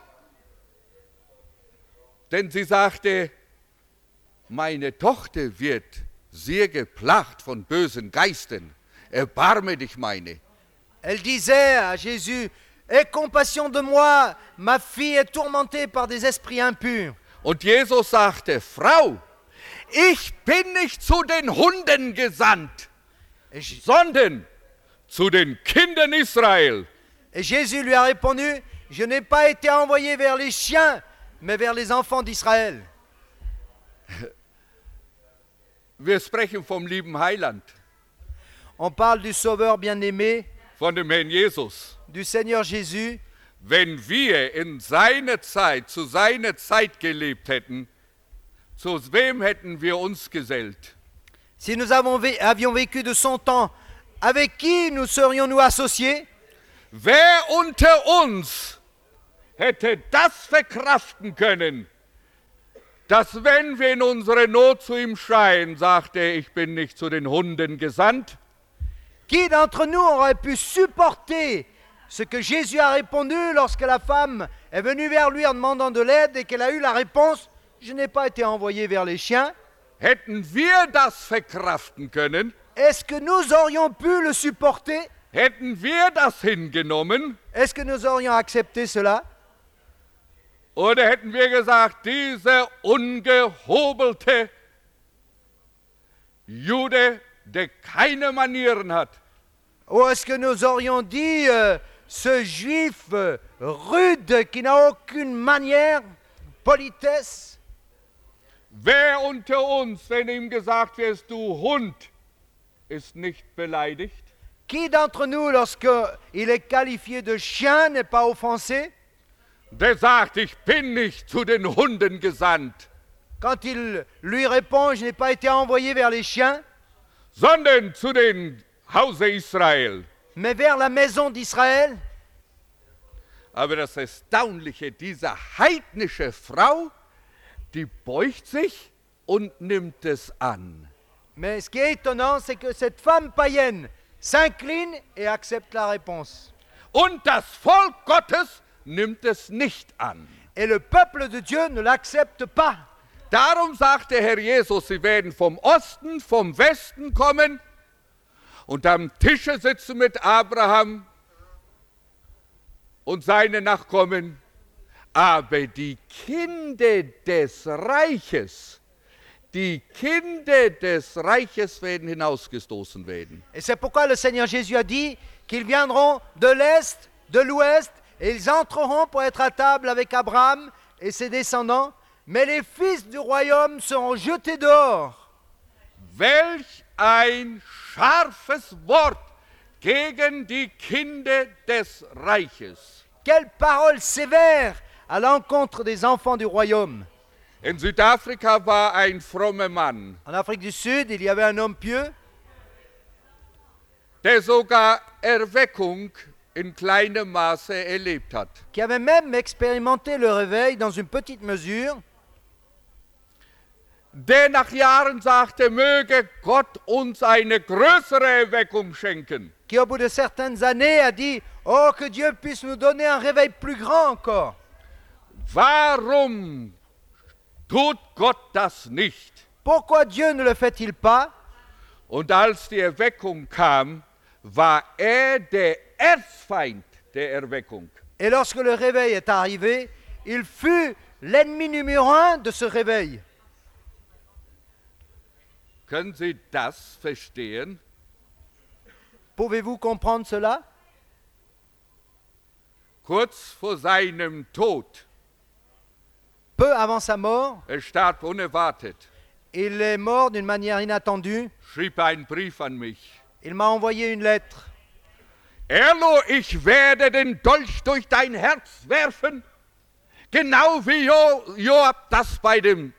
denn sie sagte, meine Tochter wird sehr geplagt von bösen Geistern, erbarme dich meine. Elle disait à Jésus, aie compassion de moi, ma fille est tourmentée par des esprits impurs. Und Jesus sagte, Frau, ich bin nicht zu den Hunden gesandt, Et, J- sondern zu den Kindern Israel. et Jésus lui a répondu, je n'ai pas été envoyé vers les chiens, mais vers les enfants d'Israël. wir sprechen vom lieben Heiland, On parle du Sauveur bien-aimé, von dem Herrn Jesus. du Seigneur Jésus. Wenn wir in seiner Zeit, zu seiner Zeit gelebt hätten, zu wem hätten wir uns gesellt? Si nous avons vé- avions vécu de son temps, avec qui nous serions-nous associés? Wer unter uns hätte das verkraften können, dass wenn wir in unsere Not zu ihm schreien, sagt er, ich bin nicht zu den Hunden gesandt? Qui d'entre nous aurait pu supporter ce que Jésus a répondu lorsque la femme est venue vers lui en demandant de l'aide et qu'elle a eu la réponse « Je n'ai pas été envoyé vers les chiens ». Hätten wir das verkraften können? Est-ce que nous aurions pu le supporter? Hätten wir das hingenommen? Est-ce que nous aurions accepté cela? Oder hätten wir gesagt, dieser ungehobelte Jude, der keine Manieren hat, Ou est-ce que nous aurions dit euh, ce juif euh, rude qui n'a aucune manière, politesse? wer unter uns, wenn ihm gesagt wird, du Hund, ist nicht beleidigt? Qui d'entre nous, lorsqu'il est qualifié de chien, n'est pas offensé? Der sagt, ich bin nicht zu den Hunden gesandt, Quand il lui répond « Je n'ai pas été envoyé vers les chiens », sondern zu den Hause Israel. mais vers la maison d'Israël. Aber das Erstaunliche, diese heidnische Frau, die beugt sich und nimmt es an. Mais ce qui est étonnant, c'est que cette femme païenne s'incline et accepte la réponse. Und das Volk Gottes nimmt es nicht an. Et le peuple de Dieu ne l'accepte pas. Darum sagt der Herr Jesus, sie werden vom Osten, vom Westen kommen und am Tische sitzen mit Abraham und seine Nachkommen. Aber die Kinder des Reiches, die Kinder des Reiches werden hinausgestoßen werden. Et c'est pourquoi le Seigneur Jésus a dit qu'ils viendront de l'Est, de l'Ouest, et ils entreront pour être à table avec Abraham et ses descendants, mais les fils du royaume seront jetés dehors. Welch ein scharfes Wort gegen die Kinder des Reiches. Quelle parole sévère à l'encontre des enfants du royaume. In Südafrika war ein frommer Mann, En Afrique du Sud, il y avait un homme pieux der sogar Erweckung in kleinem Maße erlebt hat. qui avait même expérimenté le réveil dans une petite mesure, Der nach Jahren sagte, möge Gott uns eine größere Erweckung schenken. qui au bout de certaines années a dit « Oh, que Dieu puisse nous donner un réveil plus grand encore ». Warum tut Gott das nicht? Pourquoi Dieu ne le fait-il pas? Und als die Erweckung kam, war er der Erzfeind der Erweckung. Et lorsque le réveil est arrivé, il fut l'ennemi numéro un de ce réveil. Können Sie das verstehen? Pouvez-vous comprendre cela? Kurz vor seinem Tod, Peu avant sa mort, er starb unerwartet, il est mort d'une manière inattendue. schrieb er einen Brief an mich. Il m'a envoyé une lettre. Erlo, ich werde den Dolch durch dein Herz werfen, genau wie Jo- Joab das bei dem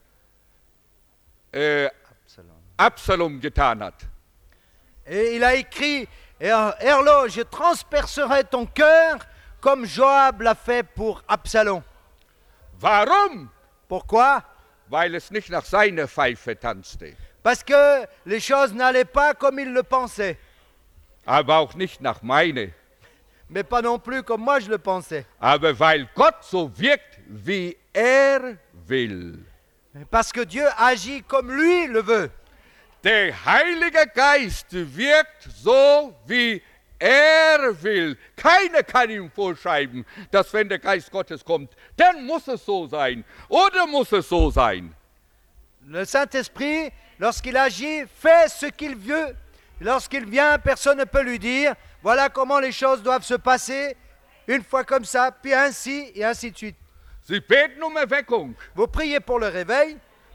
äh, Absalom getan hat. Et il a écrit Er- Erlo, je transpercerai ton cœur comme Joab l'a fait pour Absalom. Warum? Pourquoi? Weil es nicht nach seiner Pfeife tanzte, Parce que les choses n'allaient pas comme il le pensait, aber auch nicht nach meine, mais pas non plus comme moi je le pensais. aber weil Gott so wirkt, wie er will. Parce que Dieu agit comme lui le veut. Der Heilige Geist wirkt so, wie er will. Keiner kann ihm vorschreiben, dass wenn der Geist Gottes kommt, dann muss es so sein oder muss es so sein. Le Saint-Esprit, lorsqu'il agit, fait ce qu'il veut. Lorsqu'il vient, personne ne peut lui dire, voilà comment les choses doivent se passer, une fois comme ça, puis ainsi, et ainsi de suite. Sie beten um Erweckung. Vous priez pour le réveil,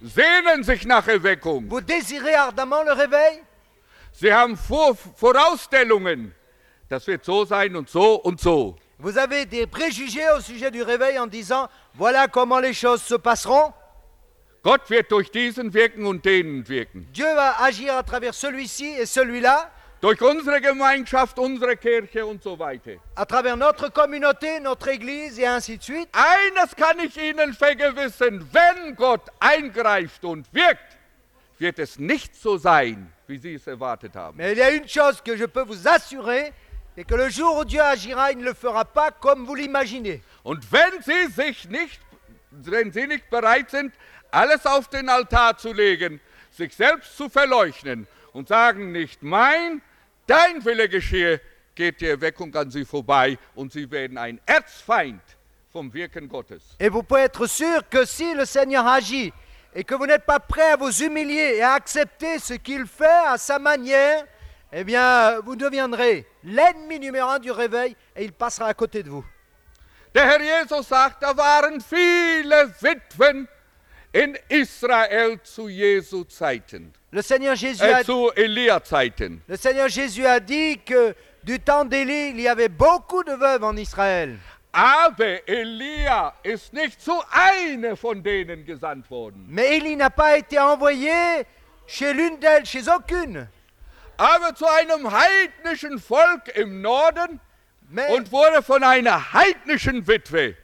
sehnen sich nach Erweckung. Vous désirez ardemment le réveil? Sie haben Vor Vorausstellungen. Das wird so sein und so und so. Vous avez des préjugés au sujet du réveil en disant, voilà comment les choses se passeront. Gott wird durch diesen wirken und denen wirken. Dieu va agir à travers celui-ci et celui-là, Durch unsere Gemeinschaft, unsere Kirche und so weiter. à travers notre communauté, notre église et ainsi de suite. Eines kann ich Ihnen vergewissen, wenn Gott eingreift und wirkt, wird es nicht so sein, wie Sie es erwartet haben. Mais il y a une chose que je peux vous assurer, c'est que le jour où Dieu agira, il ne le fera pas comme vous l'imaginez. Und wenn Sie sich nicht, wenn Sie nicht bereit sind, alles auf den Altar zu legen, sich selbst zu verleugnen und sagen nicht, mein, dein Wille geschehe, geht die Erweckung an Sie vorbei und Sie werden ein Erzfeind vom Wirken Gottes. Et vous pouvez être sûr que si le Seigneur agit et que vous n'êtes pas prêt à vous humilier et à accepter ce qu'il fait à sa manière, eh bien, vous deviendrez l'ennemi numéro un du réveil et il passera à côté de vous. Der Herr Jesus sagt, da waren viele Witwen in Israel zu Jesu Zeiten, Le Seigneur Jésus äh, a, zu Elia Zeiten. le Seigneur Jésus a dit que du temps d'Élie, il y avait beaucoup de veuves en Israël. Aber Elia ist nicht zu einer von denen gesandt worden. Mais Élie n'a pas été envoyé chez l'une d'elles, chez aucune. Aber zu einem heidnischen Volk im Norden Mais, und wurde von einer heidnischen Witwe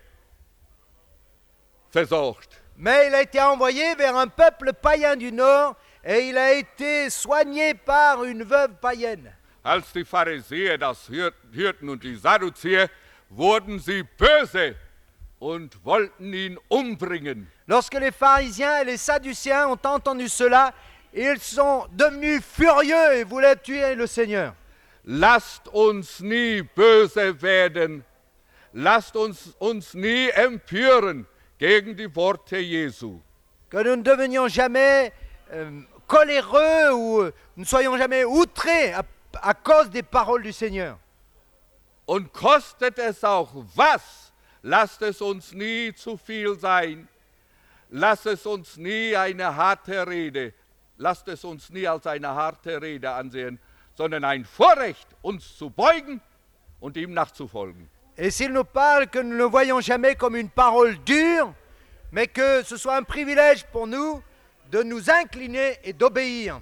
versorgt. mais il a été envoyé vers un peuple païen du Nord et il a été soigné par une veuve païenne. Als die Pharisäer das hör- hörten und die Sadduzäer, wurden sie böse und wollten ihn umbringen. Lorsque les pharisiens et les sadducéens ont entendu cela, ils sont devenus furieux et voulaient tuer le Seigneur. Lasst uns nie böse werden. Lasst uns uns nie empören gegen die Worte Jesu. Que nous ne devenions jamais euh, coléreux ou euh, ne soyons jamais outrés à, à cause des paroles du Seigneur. Und kostet es auch was, lasst es uns nie zu viel sein. Lasst es uns nie eine harte Rede, lasst es uns nie als eine harte Rede ansehen, sondern ein Vorrecht, uns zu beugen und ihm nachzufolgen. Et s'il nous parle, que nous ne le voyons jamais comme une parole dure, mais que ce soit un privilège pour nous de nous incliner et d'obéir.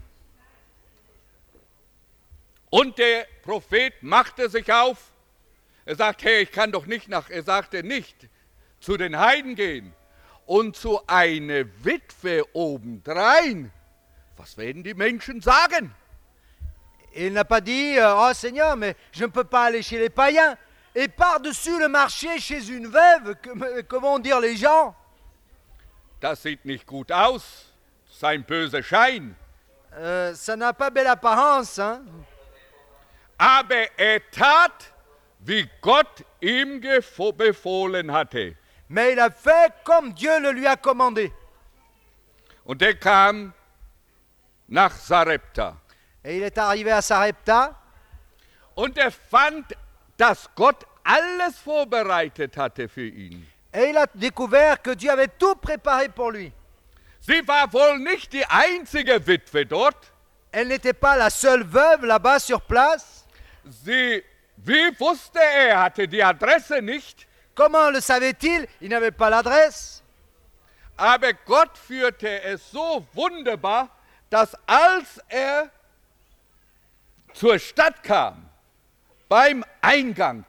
Und der Prophet machte sich auf. Er sagt, hey, ich kann doch nicht nach, er sagte nicht, zu den Heiden gehen und zu einer Witwe obendrein. Was werden die Menschen sagen? Et il n'a pas dit, euh, oh Seigneur, mais je ne peux pas aller chez les païens. Et par-dessus le marché chez une veuve, que, que vont dire les gens? Das sieht nicht gut aus. Sein böser Schein. Euh, ça n'a pas belle apparence, hein? Aber er tat, wie Gott ihm gefo- befohlen hatte. Mais il a fait comme Dieu le lui a commandé. Und er kam nach Sarepta. Et il est arrivé à Sarepta. Und er fand, dass Gott alles vorbereitet hatte für ihn. Et il a découvert que Dieu avait tout préparé pour lui. Sie war wohl nicht die einzige Witwe dort. Elle n'était pas la seule veuve là-bas sur place. Sie, wie wusste er, er hatte die Adresse nicht, Comment le savait-il? Il n'avait pas l'adresse. aber Gott führte es so wunderbar, dass als er zur Stadt kam, beim Eingang,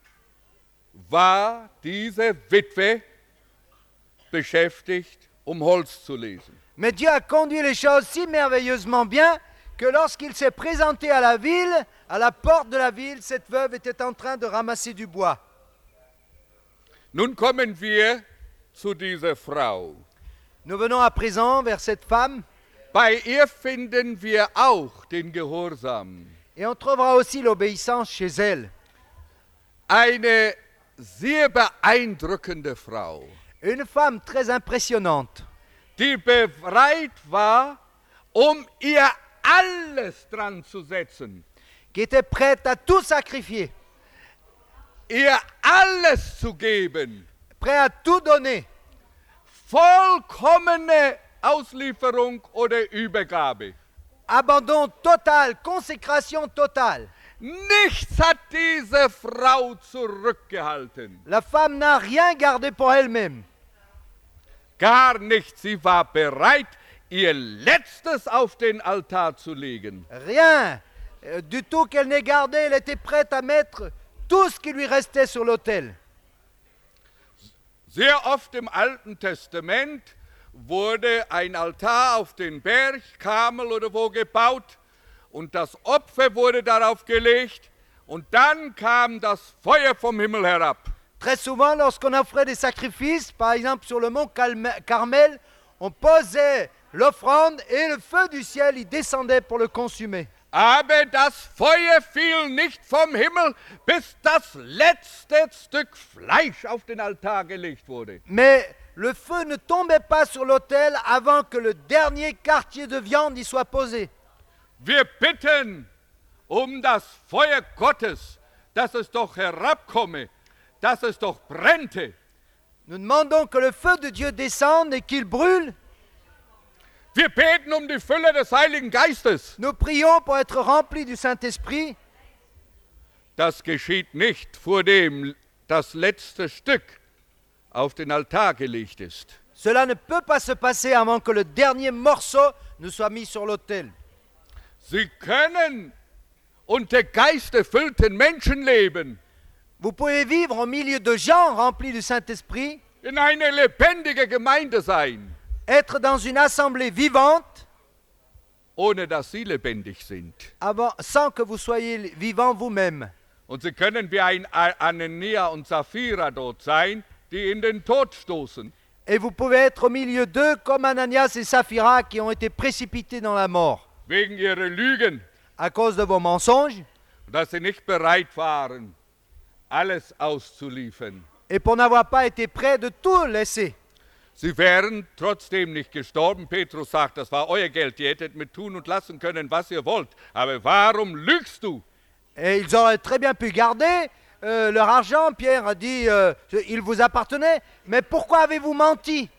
war diese Witwe beschäftigt, um Holz zu lesen. Mais Dieu a conduit les choses si merveilleusement bien que lorsqu'il s'est présenté à la ville, à la porte de la ville, cette veuve était en train de ramasser du bois. Nun kommen wir zu dieser Frau. Nous venons à présent vers cette femme Bei ihr finden wir auch den Gehorsam. et on trouvera aussi l'obéissance chez elle. Eine sehr beeindruckende Frau, Une femme très impressionnante die bereit war, um ihr alles dran zu setzen, qui était prête à tout sacrifier, ihr alles zu geben, prête à tout donner, vollkommene Auslieferung oder Übergabe. Abandon total, consécration totale. Nichts hat diese Frau zurückgehalten. La femme n'a rien gardé pour elle-même. Gar nichts. Sie war bereit, ihr Letztes auf den Altar zu legen. Rien euh, du tout qu'elle n'ait gardé. Elle était prête à mettre tout ce qui lui restait sur l'autel. Sehr oft im Alten Testament wurde ein Altar auf den Berg, Karmel oder wo gebaut und das Opfer wurde darauf gelegt und dann kam das Feuer vom Himmel herab. Très souvent, lorsqu'on offrait des sacrifices, par exemple sur le mont Calme- Carmel, on posait l'offrande et le feu du ciel, il descendait pour le consumer. Aber das Feuer fiel nicht vom Himmel, bis das letzte Stück Fleisch auf den Altar gelegt wurde. Mais le feu ne tombait pas sur l'autel avant que le dernier quartier de viande y soit posé. Wir bitten um das Feuer Gottes, dass es doch herabkomme, dass es doch brennte. Nous demandons que le feu de Dieu descende et qu'il brûle. Wir beten um die Fülle des Heiligen Geistes. Nous prions pour être remplis du Saint-Esprit. Das geschieht nicht, vor dem das letzte Stück auf den Altar gelegt ist. Cela ne peut pas se passer avant que le dernier morceau ne soit mis sur l'autel. Sie können unter geisterfüllten Menschen leben, Vous pouvez vivre au milieu de gens remplis du Saint-Esprit, in eine lebendige Gemeinde sein, être dans une assemblée vivante, ohne dass sie lebendig sind. avant, sans que vous soyez vivant vous-même. Und sie können wie ein Anania und Sapphira dort sein, die in den Tod stoßen. Et vous pouvez être au milieu d'eux comme Ananias et Saphira qui ont été précipités dans la mort Wegen ihrer Lügen, à cause de vos mensonges dass sie nicht bereit waren, alles auszuliefern. et pour n'avoir pas été prêts de tout laisser. Sie wären trotzdem nicht gestorben. Petrus sagt, das war euer Geld, ihr hättet mit tun und lassen können, was ihr wollt. Aber warum lügst du? Et ils auraient très bien pu garder euh, leur argent. Pierre a dit, euh, il vous appartenait. Mais pourquoi avez-vous menti?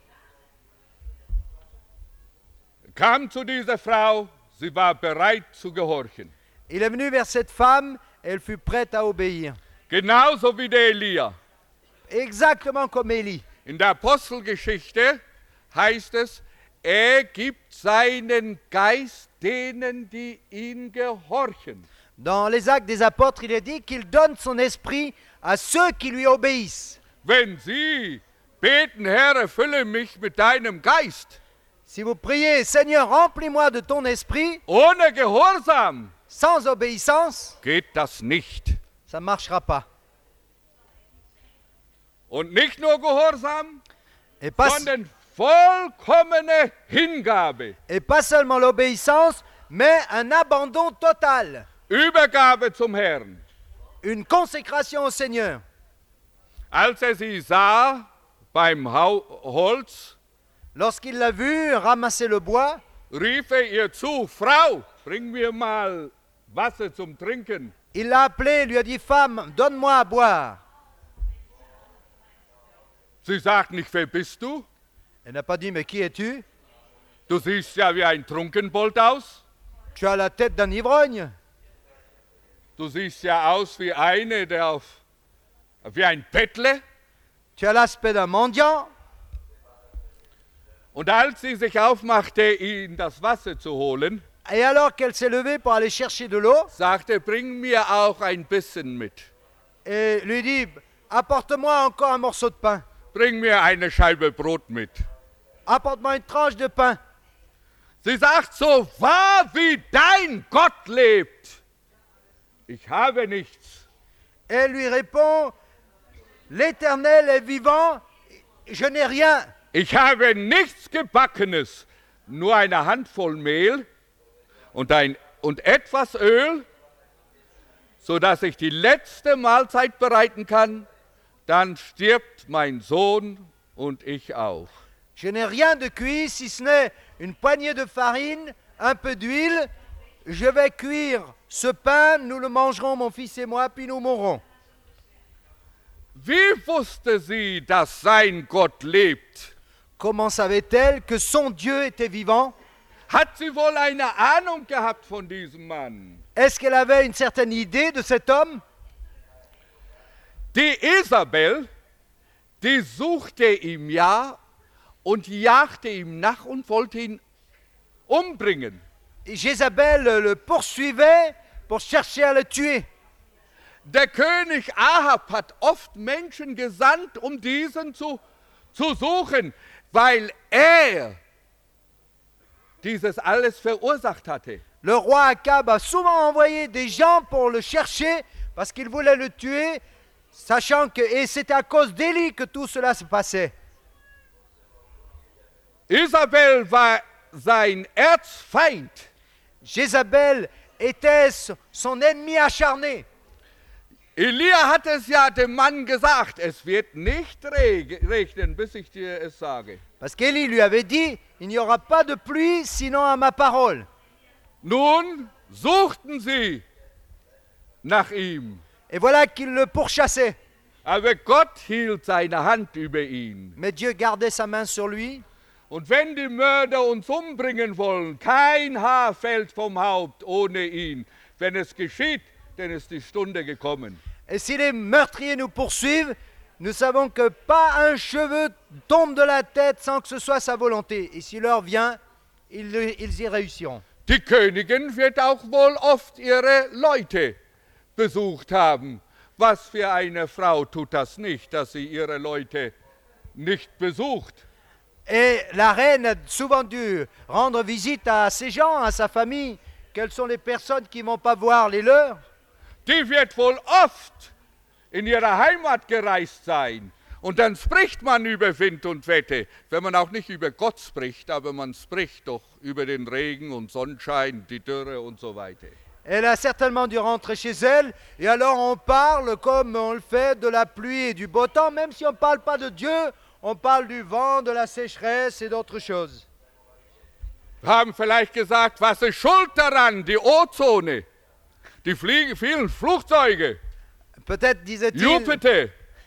Kam zu dieser Frau, sie war bereit zu gehorchen. Il est venu vers cette femme et elle fut prête à obéir. Genauso wie der Elia. Exactement comme Élie. In der Apostelgeschichte heißt es, er gibt seinen Geist denen, die ihn gehorchen. Dans les Actes des Apôtres, il est dit qu'il donne son esprit à ceux qui lui obéissent. Wenn sie beten, Herr, erfülle mich mit deinem Geist, Si vous priez, Seigneur, remplis-moi de ton esprit, ohne Gehorsam sans obéissance, geht das nicht. ça ne marchera pas. Und nicht nur Gehorsam, Et pas, sondern vollkommene Hingabe, et pas seulement l'obéissance, mais un abandon total, Übergabe zum Herrn. une consécration au Seigneur. Als er sie sah beim Hau- Holz, Lorsqu'il l'a vu ramasser le bois, rief er ihr zu, Frau, bring mir mal Wasser zum Trinken. il l'a appelée, lui a dit, femme, donne-moi à boire. Sie sagt nicht, wer bist du? Elle n'a pas dit, mais qui es-tu? Du siehst ja wie ein Trunkenbold aus. Tu as la tête d'un ivrogne. Du siehst ja aus wie eine, der auf, wie ein Bettler. Tu as l'aspect d'un mendiant. Und als sie sich aufmachte, ihm das Wasser zu holen, Et alors qu'elle s'est levée pour aller chercher de l'eau, sagte er, bring mir auch ein bisschen mit. et lui dit, apporte-moi encore un morceau de pain. Bring mir eine Scheibe Brot mit. Apporte-moi une tranche de pain. Sie sagt, so wahr wie dein Gott lebt, ich habe nichts. Et elle lui répond, l'Éternel est vivant, je n'ai rien. Ich habe nichts Gebackenes, nur eine Handvoll Mehl und, ein, und etwas Öl, sodass ich die letzte Mahlzeit bereiten kann. Dann stirbt mein Sohn und ich auch. Je n'ai rien de cuit, si ce n'est une poignée de farine, un peu d'huile. Je vais cuire ce pain, nous le mangerons, mon fils et moi, puis nous mourrons. Wie wusste sie, dass sein Gott lebt? comment savait-elle que son Dieu était vivant? Hat sie wohl eine Ahnung gehabt von diesem Mann? Est-ce qu'elle avait une certaine idée de cet homme? Die Isabel, die suchte ihm ja und jagte ihm nach und wollte ihn umbringen. Jézabel le poursuivait pour chercher à le tuer. Der König Ahab hat oft Menschen gesandt, um diesen zu, zu suchen, weil er dieses alles verursacht hatte. Le roi Akab a souvent envoyé des gens pour le chercher parce qu'il voulait le tuer, sachant que et c'était à cause d'Élie que tout cela se passait. Isabel war sein Erzfeind. Jézabel était son ennemi acharné. Elia hat es ja dem Mann gesagt, es wird nicht regnen, bis ich dir es sage. Parce qu'Élie lui avait dit, il n'y aura pas de pluie sinon à ma parole. Nun suchten sie nach ihm. Et voilà qu'il le pourchassait. Aber Gott hielt seine Hand über ihn. Mais Dieu gardait sa main sur lui. Und wenn die Mörder uns umbringen wollen, kein Haar fällt vom Haupt ohne ihn. Wenn es geschieht, dann ist die Stunde gekommen. Et si les meurtriers nous poursuivent, nous savons que pas un cheveu tombe de la tête sans que ce soit sa volonté. Et si l'heure vient, ils, ils y réussiront. Die Königin wird auch wohl oft ihre Leute besucht haben. Was für eine Frau tut das nicht, dass sie ihre Leute nicht besucht? Et la reine a souvent dû rendre visite à ses gens, à sa famille. Quelles sont les personnes qui ne vont pas voir les leurs? Die wird wohl oft in ihre Heimat gereist sein. Und dann spricht man über Wind und Wetter, wenn man auch nicht über Gott spricht, aber man spricht doch über den Regen und Sonnenschein, die Dürre und so weiter. Elle a certainement dû rentrer chez elle, et alors on parle comme on le fait de la pluie et du beau temps, même si on ne parle pas de Dieu, on parle du vent, de la sécheresse et d'autres choses. Wir haben vielleicht gesagt, was ist schuld daran, die O-Zone, die Fliege, vielen Flugzeuge, Peut-être disait-il, Jupiter.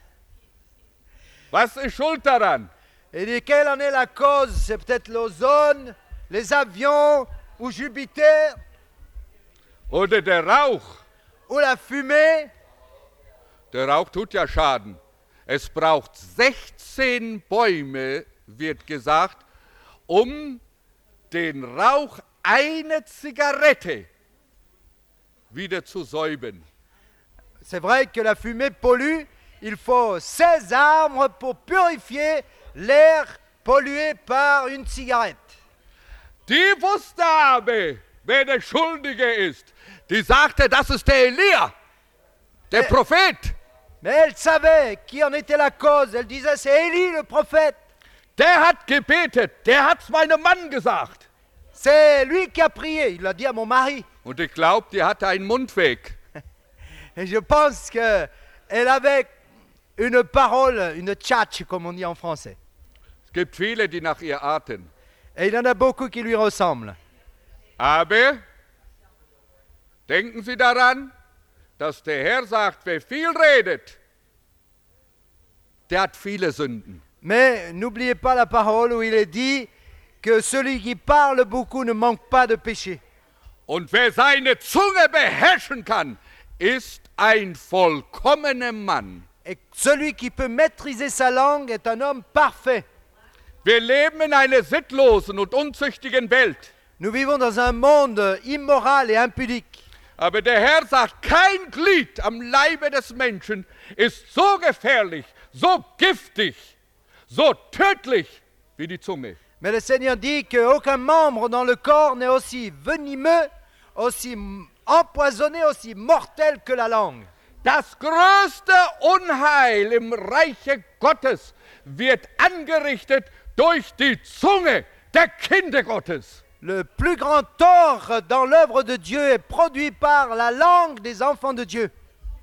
Was ist schuld daran? et dit, quelle en est la cause? C'est peut-être l'ozone, les avions, ou Jupiter, Oder der Rauch? ou la fumée. Der Rauch tut ja Schaden. Es braucht sechzehn Bäume, wird gesagt, um den Rauch einer Zigarette wieder zu säubern. C'est vrai que la fumée pollue. Il faut seize arbres pour purifier l'air pollué par une cigarette. Die wusste aber, wer der Schuldige ist. Die sagte, das ist der Elia, der Äh. Prophet. Mais elle savait qui en était la cause. Elle disait, c'est Élie le prophète. Der hat gebetet, der hat's meinem Mann gesagt. C'est lui qui a prié. Il l'a dit à mon mari. Und ich glaube, die hatte einen Mundweg. Et je pense qu'elle avait une parole, une tchatche, comme on dit en français. Es gibt viele, die nach ihr arten. Et il y en a beaucoup qui lui ressemblent. Aber denken Sie daran, dass der Herr sagt, wer viel redet, der hat viele Sünden. Mais n'oubliez pas la parole où il est dit que celui qui parle beaucoup ne manque pas de péché. Und wer seine Zunge beherrschen kann, ist ein vollkommener Mann. Et celui qui peut maîtriser sa langue est un homme parfait. Wir leben in einer sittlosen und unzüchtigen Welt. Nous vivons dans un monde immoral et impudique. Aber der Herr sagt, kein Glied am Leibe des Menschen ist so gefährlich, so giftig, so tödlich wie die Zunge. Mais le Seigneur dit qu'aucun membre dans le corps n'est aussi venimeux, aussi empoisonné, aussi mortel que la langue. Das größte Unheil im Reiche Gottes wird angerichtet durch die Zunge der Kinder Gottes. Le plus grand tort dans l'œuvre de Dieu est produit par la langue des enfants de Dieu.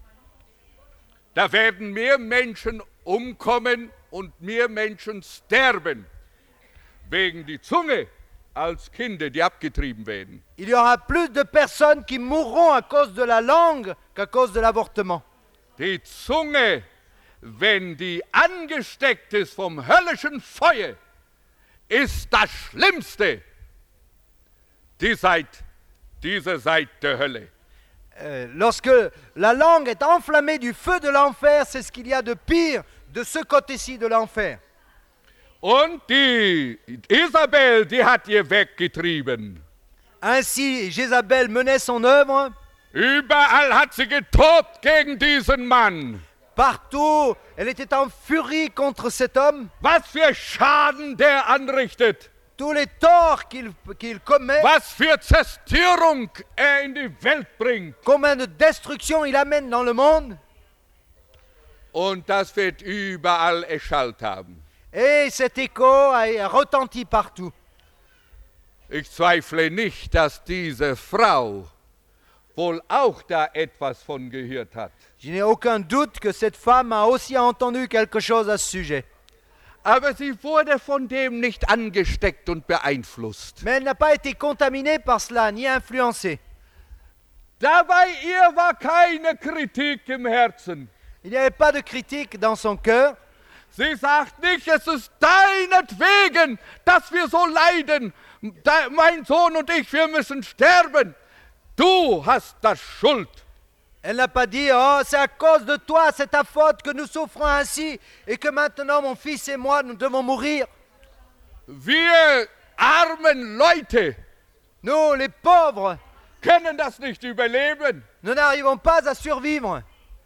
Da werden mehr Menschen umkommen und mehr Menschen sterben wegen die Zunge als Kinder, die abgetrieben werden. Il y aura plus de personnes qui mourront à cause de la langue qu'à cause de l'avortement. Die Zunge, wenn die angesteckt ist vom höllischen Feuer, ist das Schlimmste, die Seite, diese Seite der Hölle. Euh, lorsque la langue est enflammée du feu de l'enfer, c'est ce qu'il y a de pire de ce côté-ci de l'enfer. Und die Isabel, die hat ihr weggetrieben. Ainsi, Jézabel menait son œuvre. Überall hat sie getobt gegen diesen Mann. Partout, elle était en furie contre cet homme. Was für Schaden der anrichtet. Tous les torts qu'il qu'il commet, Was für Zerstörung er in die Welt bringt. combien de destruction il amène dans le monde. Und das wird überall erschallt haben. Et cet écho a retenti partout. Ich zweifle nicht, dass diese Frau wohl auch da etwas von gehört hat. Je n'ai aucun doute que cette femme a aussi entendu quelque chose à ce sujet. Aber sie wurde von dem nicht angesteckt und beeinflusst. Mais elle n'a pas été contaminée par cela, ni influencée. Dabei ihr war keine Kritik im Herzen. Il n'y avait pas de critique dans son cœur. Sie sagt nicht, es ist deinetwegen, dass wir so leiden. Da, mein Sohn und ich, wir müssen sterben. Du hast das Schuld. Elle n'a pas dit « Oh, c'est à cause de toi, c'est ta faute que nous souffrons ainsi et que maintenant mon fils et moi, nous devons mourir. Wir armen Leute » Nous, les pauvres, können das nicht überleben. nous n'arrivons pas à survivre.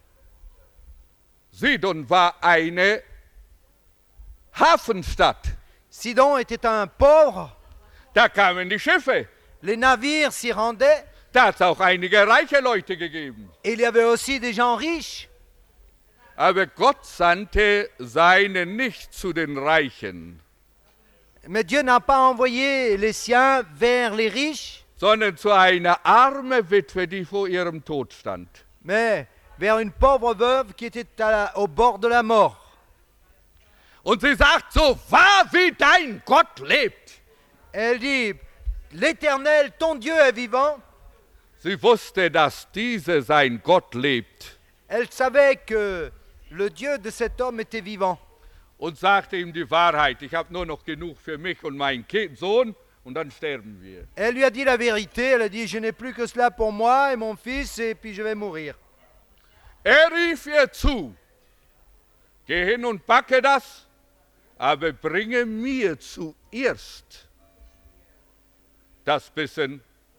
Sidon war eine Hafenstadt. Sidon était un pauvre. Da kamen die Schiffe. Les navires s'y rendaient. Da hat es auch einige reiche Leute gegeben. Et il y avait aussi des gens riches. Aber Gott sandte seine nicht zu den Reichen, Mais Dieu n'a pas envoyé les siens vers les riches, sondern zu einer armen Witwe, die vor ihrem Tod stand. mais vers une pauvre veuve qui était à la- au bord de la mort. Und sie sagt, so wahr wie dein Gott lebt. Elle dit, l'Éternel, ton Dieu est vivant. Sie wusste, dass diese sein Gott lebt Elle savait que le Dieu de cet homme était vivant. und sagte ihm die Wahrheit. Ich habe nur noch genug für mich und meinen Kind, Sohn und dann sterben wir. Elle lui a dit la vérité. Elle a dit, je n'ai plus que cela pour moi et mon fils et puis je vais mourir. Er rief ihr zu, geh hin und backe das, aber bringe mir zuerst das Bissen,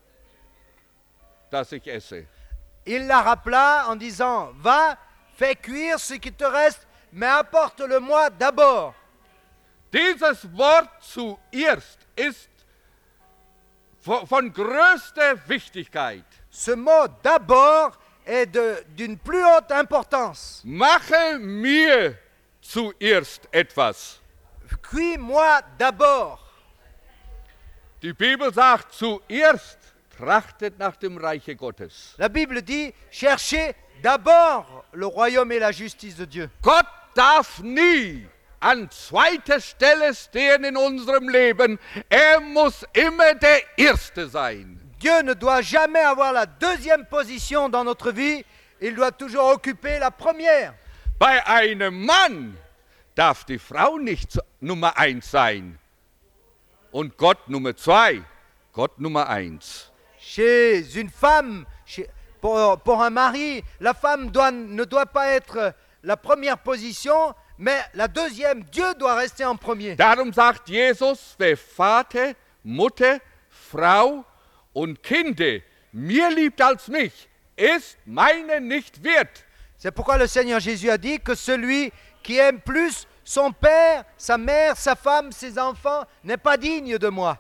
das ich esse. Il la rappela en disant, va, fais cuire ce qui te reste, mais apporte-le-moi d'abord. Dieses Wort zuerst ist von, von größter Wichtigkeit. Ce mot d'abord est de- d'une plus haute importance. Mache mir zuerst etwas. Cuis-moi d'abord. Die Bibel sagt, zuerst trachtet nach dem Reiche Gottes. La Bible dit, cherchez d'abord le royaume et la justice de Dieu. Gott darf nie an zweiter Stelle stehen in unserem Leben. Er muss immer der Erste sein. Dieu ne doit jamais avoir la deuxième position dans notre vie. Il doit toujours occuper la première. Bei einem Mann darf die Frau nicht zu- Nummer eins sein. Und Gott Nummer zwei. Gott Nummer eins. Chez une femme, chez- pour, pour un mari, la femme doit- ne doit pas être la première position, mais la deuxième, Dieu doit rester en premier. Darum sagt Jesus, wer Vater, Mutter, Frau und Kinder mir liebt als mich, ist meine nicht wert. C'est pourquoi le Seigneur Jésus a dit que celui qui aime plus son père, sa mère, sa femme, ses enfants, n'est pas digne de moi.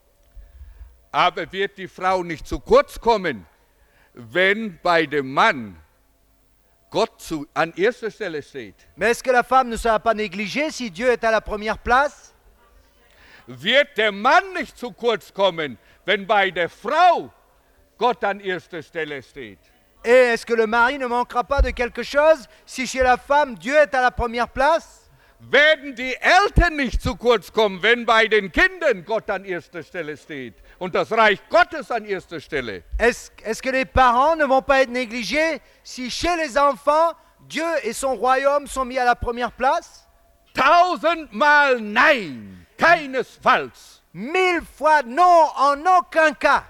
Aber wird die Frau nicht zu kurz kommen, wenn bei dem Mann Gott zu, an erster Stelle steht? Mais est-ce que la femme ne sera pas négligée si Dieu est à la première place? Wird der Mann nicht zu kurz kommen, wenn bei der Frau Gott an erster Stelle steht? Et est-ce que le mari ne manquera pas de quelque chose si chez la femme, Dieu est à la première place? Werden die Eltern nicht zu kurz kommen, wenn bei den Kindern Gott an erster Stelle steht und das Reich Gottes an erster Stelle? Est-ce, est-ce que les parents ne vont pas être négligés si chez les enfants, Dieu et son royaume sont mis à la première place? Tausendmal nein, keinesfalls. Mille fois non, en aucun cas.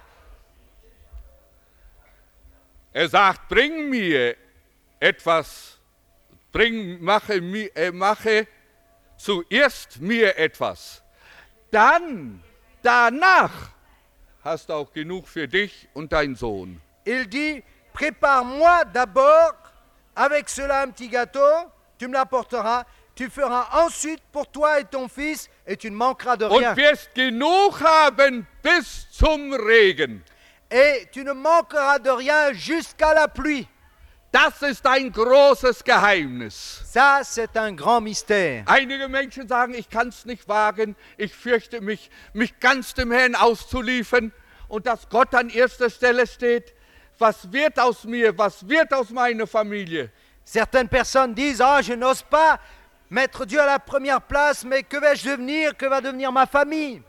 Er sagt, bring mir etwas, bring, mache, mi- äh, mache zuerst mir etwas. Dann, danach hast du auch genug für dich und deinen Sohn. Il dit, prépare-moi d'abord avec cela un petit gâteau, tu me l'apporteras, tu feras ensuite pour toi et ton fils et tu ne manqueras de rien. Und wirst genug haben bis zum Regen. Et tu ne manqueras de rien jusqu'à la pluie. Das ist ein großes Geheimnis. Ça, c'est un grand mystère. Einige Menschen sagen, ich kann es nicht wagen, ich fürchte mich, mich ganz dem Herrn auszuliefern und dass Gott an erster Stelle steht. Was wird aus mir, was wird aus meiner Familie? Certaines personnes disent, ah, je n'ose pas mettre Dieu à la première place, mais que vais-je devenir, que va devenir ma famille?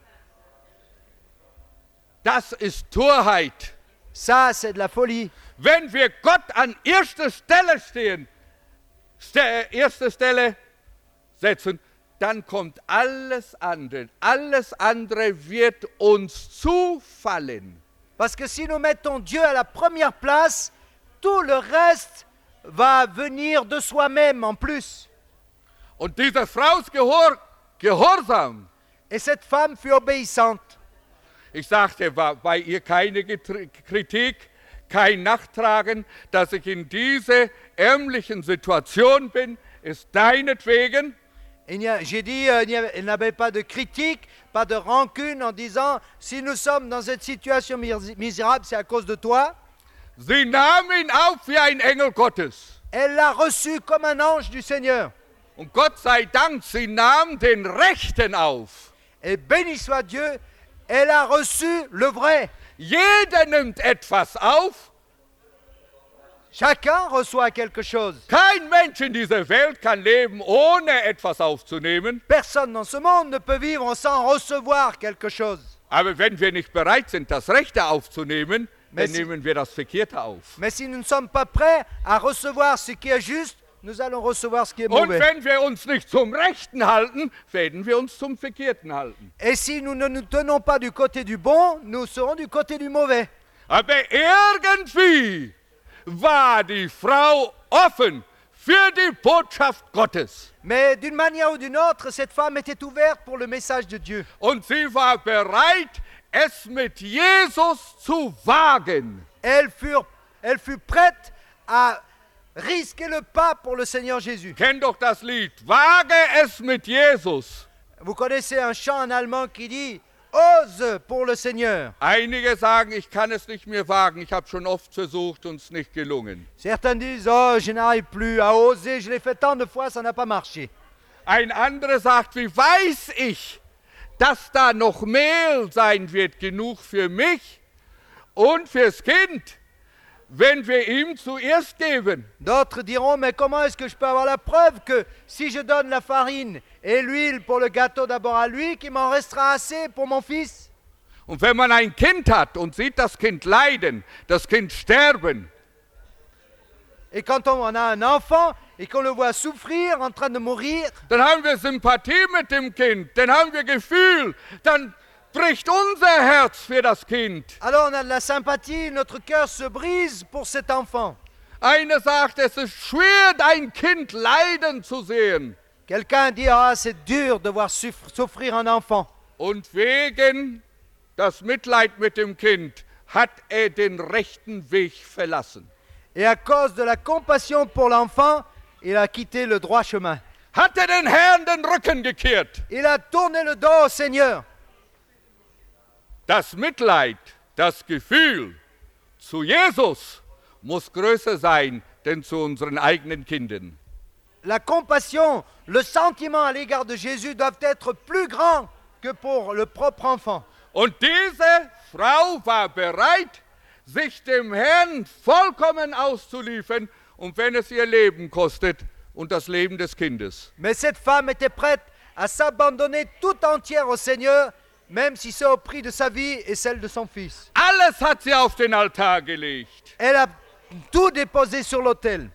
Das ist Torheit. Ça, c'est de la folie. Wenn wir Gott an erster Stelle stehen, ste erste Stelle setzen, dann kommt alles andere. Alles andere wird uns zufallen. Parce que si nous mettons Dieu à la première place, tout le reste va venir de soi-même en plus. Und diese Frau ist gehor gehorsam. Et cette femme fut obéissante. Ich sagte, war bei ihr keine Getri- Kritik, kein Nachtragen, dass ich in dieser ärmlichen Situation bin, ist deinetwegen. Il n'y a- J'ai dit, euh, il n'y avait- elle n'avait pas de critique, pas de rancune en disant, si nous sommes dans cette situation mis- misérable, c'est à cause de toi. Sie nahm ihn auf wie ein Engel Gottes. Elle l'a reçu comme un ange du Seigneur. Und Gott sei Dank, sie nahm den Rechten auf. Et béni soit Dieu, elle a reçu le vrai. Jeder nimmt etwas auf. Chacun reçoit quelque chose. Kein Mensch in dieser Welt kann leben, ohne etwas aufzunehmen. Personne dans ce monde ne peut vivre sans recevoir quelque chose. Aber wenn wir nicht bereit sind, das Rechte aufzunehmen, dann Merci. nehmen wir das Verkehrte auf. Mais si nous ne sommes pas prêts à recevoir ce qui est juste, nous allons recevoir ce qui est Und mauvais. wenn wir uns nicht zum Rechten halten, werden wir uns zum Verkehrten halten. Et si nous ne nous tenons pas du côté du bon, nous serons du côté du mauvais. Aber irgendwie war die Frau offen für die Botschaft Gottes. Mais d'une manière ou d'une autre, cette femme était ouverte pour le message de Dieu. Und sie war bereit, es mit Jesus zu wagen. Elle fut, elle fut prête à risquer le pas pour le Seigneur Jésus. Kennt doch das Lied, wage es mit Jesus. Vous connaissez un chant en allemand qui dit « Ose pour le Seigneur ». Einige sagen, ich kann es nicht mehr wagen, ich habe schon oft versucht und es nicht gelungen. Certains disent « Oh, je n'arrive plus à oser, je l'ai fait tant de fois, ça n'a pas marché ». Ein anderer sagt, wie weiß ich, dass da noch Mehl sein wird, genug für mich und fürs Kind, wenn wir ihm zuerst geben. D'autres diront, mais comment est-ce que je peux avoir la preuve que si je donne la farine et l'huile pour le gâteau d'abord à lui, qu'il m'en restera assez pour mon fils? Und wenn man ein Kind hat und sieht das Kind leiden, das Kind sterben, Et quand on a un enfant et qu'on le voit souffrir, en train de mourir, dann haben wir Sympathie mit dem Kind, dann haben wir Gefühl, dann bricht unser Herz für das Kind. alors on a de la sympathie, notre cœur se brise pour cet enfant. Einer sagt, es ist schwer, ein Kind leiden zu sehen. Quelqu'un dit, ah, c'est dur de voir suff- souffrir un enfant. Und wegen das Mitleid mit dem Kind hat er den rechten Weg verlassen. Et à cause de la compassion pour l'enfant, il a quitté le droit chemin. Hat er den Herrn den Rücken gekehrt. Il a tourné le dos au Seigneur. Das Mitleid, das Gefühl zu Jesus muss größer sein, denn zu unseren eigenen Kindern. La compassion, le sentiment à l'égard de Jésus doivent être plus grands que pour le propre enfant. Und diese Frau war bereit, sich dem Herrn vollkommen auszuliefern, und wenn es ihr Leben kostet und das Leben des Kindes. Mais cette femme était prête à s'abandonner tout entière au Seigneur, même si c'est au prix de sa vie et celle de son fils. Alles hat sie auf den Altar gelegt. Elle a tout déposé sur l'autel.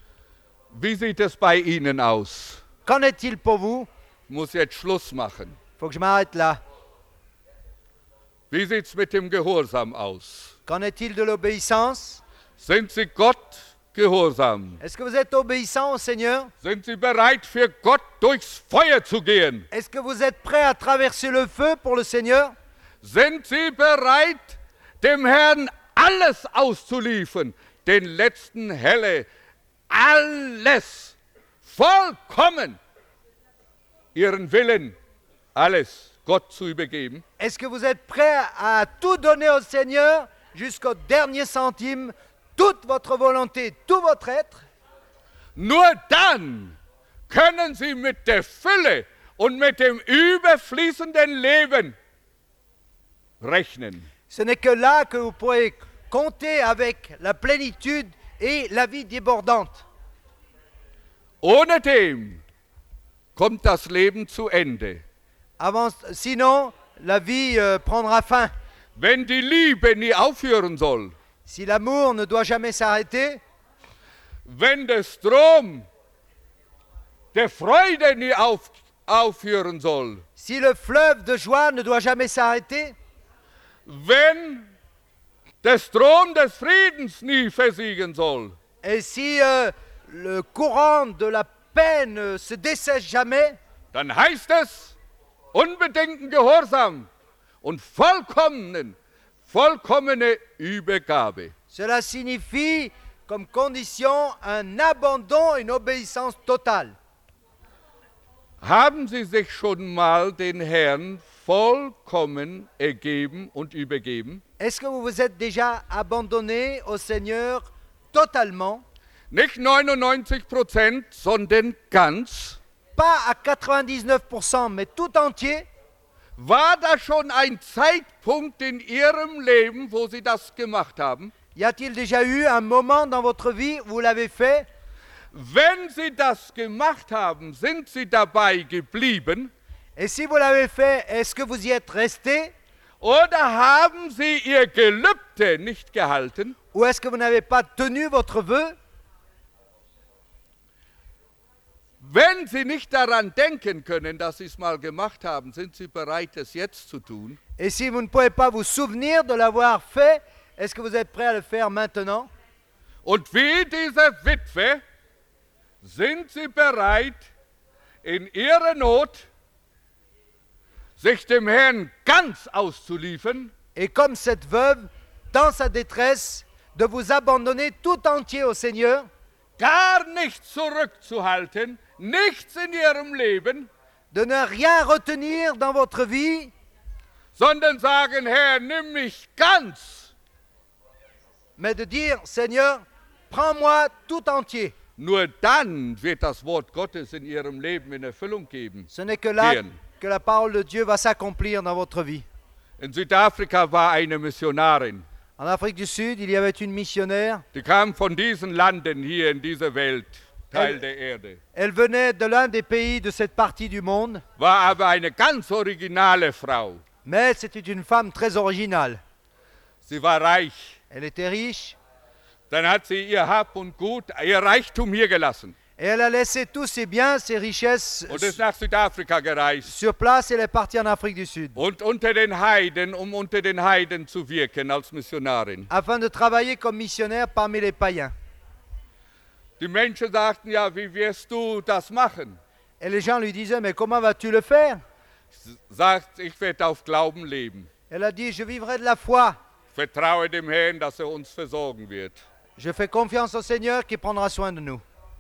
Wie sieht es bei Ihnen aus? Qu'en est-il pour vous? Ich muss jetzt Schluss machen. faut que je m'arrête là. Wie sieht es mit dem Gehorsam aus? Qu'en est-il de l'obéissance? Sind Sie Gott gehorsam? Est-ce que vous êtes obéissant au Seigneur? Sind Sie bereit, für Gott durchs Feuer zu gehen? Est-ce que vous êtes prêt à traverser le feu pour le Seigneur? Sind Sie bereit, dem Herrn alles auszuliefern? Den letzten Helle, alles, vollkommen, Ihren Willen, alles Gott zu übergeben? Est-ce que vous êtes prêt à tout donner au Seigneur jusqu'au dernier centime, toute votre volonté, tout votre être? Nur dann können Sie mit der Fülle und mit dem überfließenden Leben rechnen. Ce n'est que là que vous pourrez compter avec la plénitude et la vie débordante. Ohne dem kommt das Leben zu Ende. Avant, sinon, la vie euh, prendra fin. Wenn die Liebe nie aufhören soll, Si l'amour ne doit jamais s'arrêter, wenn der Strom der Freude nie auf, aufhören soll, si le fleuve de joie ne doit jamais s'arrêter, wenn der Strom des Friedens nie versiegen soll, et si euh, le courant de la paix ne se dessèche jamais, dann heißt es unbedingten Gehorsam und vollkommenen, vollkommene Übergabe. cela signifie comme condition un abandon, une obéissance totale. Haben Sie sich schon mal den Herrn vollkommen ergeben und übergeben? Est-ce que vous vous êtes déjà abandonné au Seigneur totalement? Nicht neunundneunzig Prozent, sondern ganz. Pas à quatre-vingt-dix-neuf pour cent, mais tout entier. War da schon ein Zeitpunkt in Ihrem Leben, wo Sie das gemacht haben? Y a-t-il déjà eu un moment dans votre vie où vous l'avez fait? Wenn Sie das gemacht haben, sind Sie dabei geblieben? Et si vous l'avez fait, est-ce que vous y êtes resté? Oder haben Sie Ihr Gelübde nicht gehalten? Ou est-ce que vous n'avez pas tenu votre vœu? Wenn Sie nicht daran denken können, dass Sie es mal gemacht haben, sind Sie bereit, es jetzt zu tun? Et si vous ne pouvez pas vous souvenir de l'avoir fait, est-ce que vous êtes prêt à le faire maintenant? Und wie diese Witwe sind Sie bereit, in Ihrer Not sich dem Herrn ganz auszuliefern? Et comme cette veuve, dans sa détresse, de vous abandonner tout entier au Seigneur, Gar nichts zurückzuhalten, nichts in Ihrem Leben, de ne rien retenir dans votre vie, sondern sagen, Herr, nimm mich ganz. mais de dire, Seigneur, prends-moi tout entier. Nur dann wird das Wort Gottes in Ihrem Leben in Erfüllung geben. Ce n'est que là Gehen. que la parole de Dieu va s'accomplir dans votre vie. In Südafrika war eine Missionarin. En Afrique du Sud, il y avait une missionnaire. Die kam von diesen Landen hier in dieser Welt, Teil der Erde. Elle venait de l'un des pays de cette partie du monde, War aber eine ganz originale Frau. mais c'était une femme très originale. Sie war reich. Elle était riche Dann hat sie ihr Hab und Gut, ihr Reichtum hier gelassen et elle a laissé tous ses biens, ses richesses und ist nach Südafrika gereist. sur place et elle est partie en Afrique du Sud Und unter den Heiden, um unter den Heiden zu wirken als Missionarin. afin de travailler comme missionnaire parmi les païens. Die Menschen sagten, ja, wie wirst du das machen? Et les gens lui disaient, mais comment vas-tu le faire? S- Sagt, ich werde auf Glauben leben. Elle a dit, je vivrai de la foi. Vertraue dem Herrn, dass er uns versorgen wird. Je fais confiance au Seigneur qui prendra soin de nous.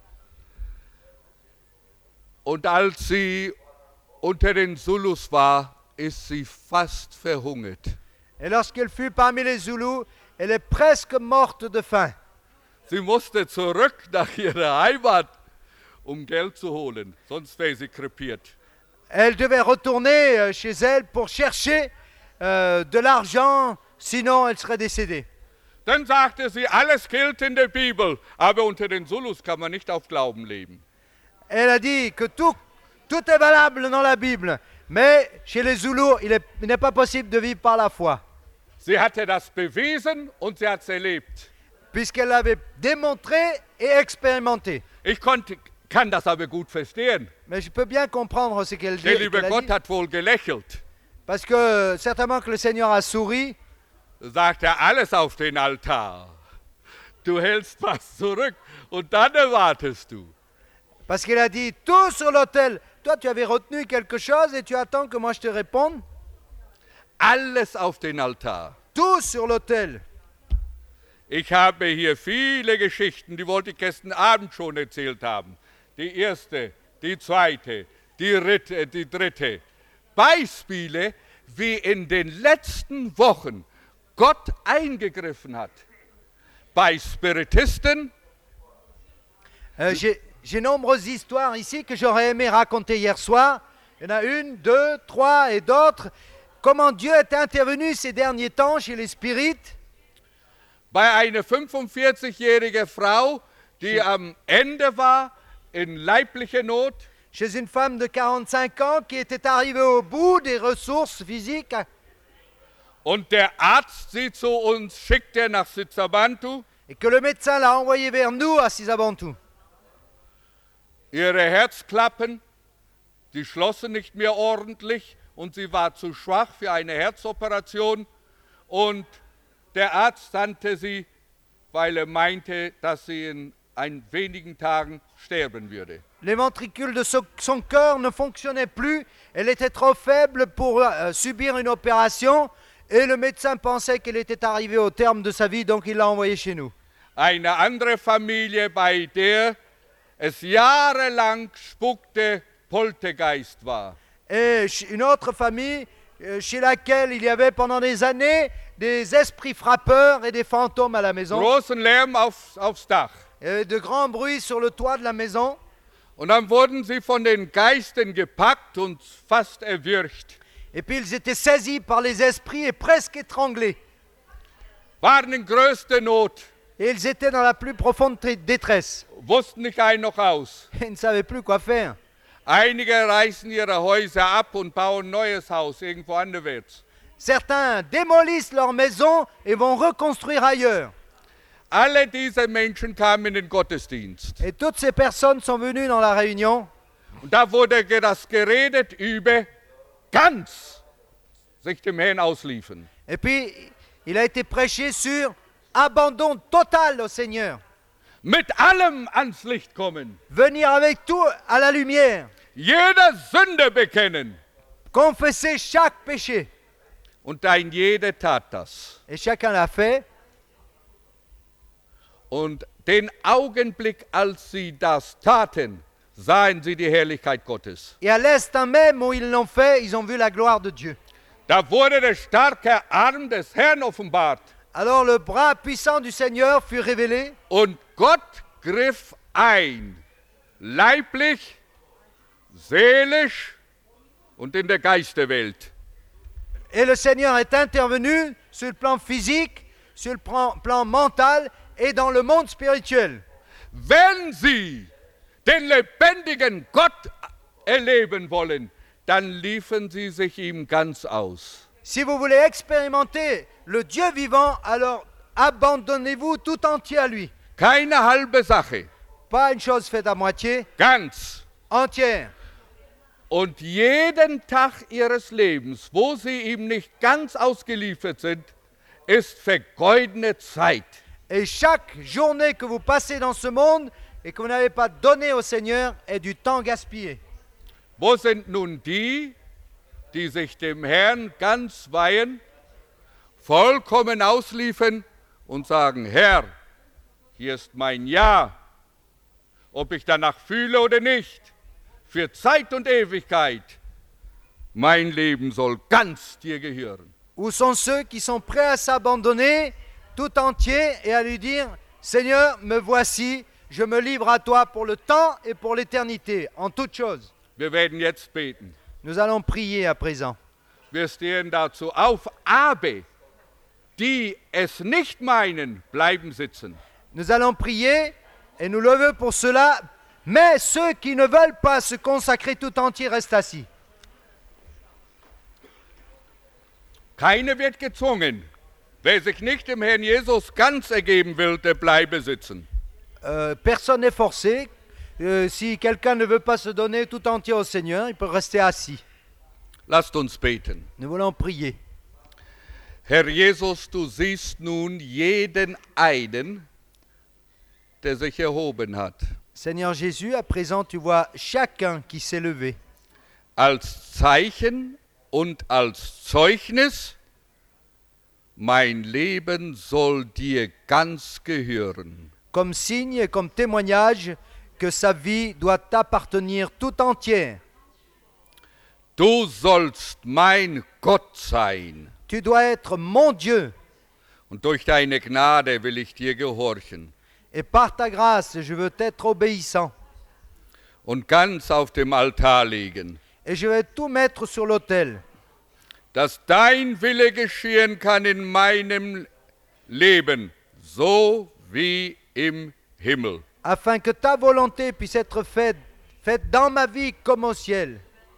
Und als sie unter den Zulus war, ist sie fast verhungert. Et lorsqu'elle fut parmi les Zoulous, elle est presque morte de faim. Sie musste zurück nach ihrer Heimat, um Geld zu holen, sonst wäre sie krepiert. Elle devait retourner euh, chez elle pour chercher euh, de l'argent, sinon elle serait décédée. Dann sagte sie, alles gilt in der Bibel, aber unter den Zulus kann man nicht auf Glauben leben. Elle a dit que tout, tout est valable dans la Bible, mais chez les Zoulous, il est- il n'est pas possible de vivre par la foi, Sie hatte das bewiesen und sie hat es erlebt. puisqu'elle l'avait démontré et expérimenté. Ich konnte kann das aber gut verstehen. Mais je peux bien comprendre ce qu'elle dit. Der liebe qu'elle a Gott dit. hat wohl gelächelt. Parce que euh, certainement que le Seigneur a souri. Sagt er, alles auf den Altar. Du hältst was zurück und dann erwartest du. Parce qu'il a dit tout sur l'autel. Toi, tu avais retenu quelque chose et tu attends que moi je te réponde. Alles auf den Altar. Tout sur l'autel. Ich habe hier viele Geschichten, die wollte ich gestern Abend schon erzählt haben. Die erste, die zweite, die dritte, die dritte. Beispiele, wie in den letzten Wochen Gott eingegriffen hat. Bei Spiritisten, Euh, J'ai j'ai nombreuses histoires ici que j'aurais aimé raconter hier soir. Il y en a une, deux, trois et d'autres. Comment Dieu est intervenu ces derniers temps chez les spirites. bei einer fünfundvierzigjährigen Frau, die am Ende war, in leiblicher Not. Chez une femme de quarante-cinq ans qui était arrivée au bout des ressources physiques. Und der Arzt sie zu uns schickte nach Sitsabantu. Et que le médecin l'a envoyée vers nous à Sisabantu. Ihre Herzklappen, die schlossen nicht mehr ordentlich und sie war zu schwach für eine Herzoperation. Und der Arzt sandte sie, weil er meinte, dass sie in ein wenigen Tagen sterben würde. Les ventricules de son, son cœur ne fonctionnaient plus. Elle était trop faible pour euh, subir une opération. Et le médecin pensait qu'elle était arrivée au terme de sa vie, donc il l'a envoyée chez nous. Eine andere Familie, bei der es jahrelang spukte Poltergeist war. Et une autre famille euh, chez laquelle il y avait pendant des années des esprits frappeurs et des fantômes à la maison. Großen Lärm auf, aufs Dach. Il y avait de grands bruits sur le toit de la maison. Und dann wurden sie von den Geistern gepackt und fast erwürgt. Et puis ils étaient saisis par les esprits et presque étranglés. Waren in größter Not, Et ils étaient dans la plus profonde tré- détresse. wussten nicht ein noch aus. Ils ne savaient plus quoi faire. Einige reißen ihre Häuser ab und bauen ein neues Haus irgendwo anderwärts. Certains démolissent leur maison et vont reconstruire ailleurs. Alle diese Menschen kamen in den Gottesdienst. Et toutes ces personnes sont venues dans la réunion. Und da wurde ge- das geredet über ganz sich dem Herrn ausliefern. Et puis, il a été prêché sur abandon total au Seigneur. Mit allem ans Licht kommen. Venir avec tout à la lumière. Jeder Sünde bekennen. Confesser chaque péché. Und ein jeder tat das. Et chacun l'a fait. Und den Augenblick, als sie das taten, sahen sie die Herrlichkeit Gottes. Et à l'instant même où ils l'ont fait, ils ont vu la gloire de Dieu. Da wurde der starke Arm des Herrn offenbart. Alors le bras puissant du Seigneur fut révélé. Und Gott griff ein, leiblich, seelisch und in der Geisterwelt. Et le Seigneur est intervenu sur le plan physique, sur le plan, plan mental et dans le monde spirituel. Wenn sie den lebendigen Gott erleben wollen, dann liefern sie sich ihm ganz aus. Si vous voulez expérimenter le Dieu vivant, alors abandonnez-vous tout entier à lui. Keine halbe Sache, Pas une chose faite à moitié, ganz. entière. Und jeden Tag ihres Lebens, wo sie ihm nicht ganz ausgeliefert sind, ist vergeudene Zeit. Et chaque journée que vous passez dans ce monde et que vous n'avez pas donné au Seigneur est du temps gaspillé. Wo sind nun die, die sich dem Herrn ganz weihen, vollkommen ausliefern und sagen, Herr, hier ist mein Ja, ob ich danach fühle oder nicht, für Zeit und Ewigkeit, mein Leben soll ganz dir gehören. Où sont ceux qui sont prêts à s'abandonner tout entier et à lui dire, Seigneur, me voici, je me livre à toi pour le temps et pour l'éternité, en toutes choses. Wir werden jetzt beten. Nous allons prier à présent. Wir stehen dazu auf, aber die es nicht meinen, bleiben sitzen. Nous allons prier et nous lever pour cela, mais ceux qui ne veulent pas se consacrer tout entier restent assis. Keiner wird gezwungen. Wer sich nicht dem Herrn Jesus ganz ergeben will, der bleibe sitzen. Euh, personne n'est forcé. Euh, si quelqu'un ne veut pas se donner tout entier au Seigneur, il peut rester assis. Lasst uns beten. Nous voulons prier. Herr Jesus, du siehst nun jeden einen, der sich erhoben hat, Seigneur Jésus, à présent, tu vois chacun qui s'est levé als Zeichen und als Zeugnis, mein Leben soll dir ganz gehören. comme signe et comme témoignage que sa vie doit t'appartenir tout entière. Du sollst mein Gott sein, Tu dois être mon Dieu. und durch deine Gnade will ich dir gehorchen Et par ta grâce, je veux t'être obéissant. und ganz auf dem Altar legen, Et je vais tout mettre sur l'autel. dass dein Wille geschehen kann in meinem Leben, so wie im Himmel. Afin que ta volonté puisse être faite, faite dans ma vie comme au ciel.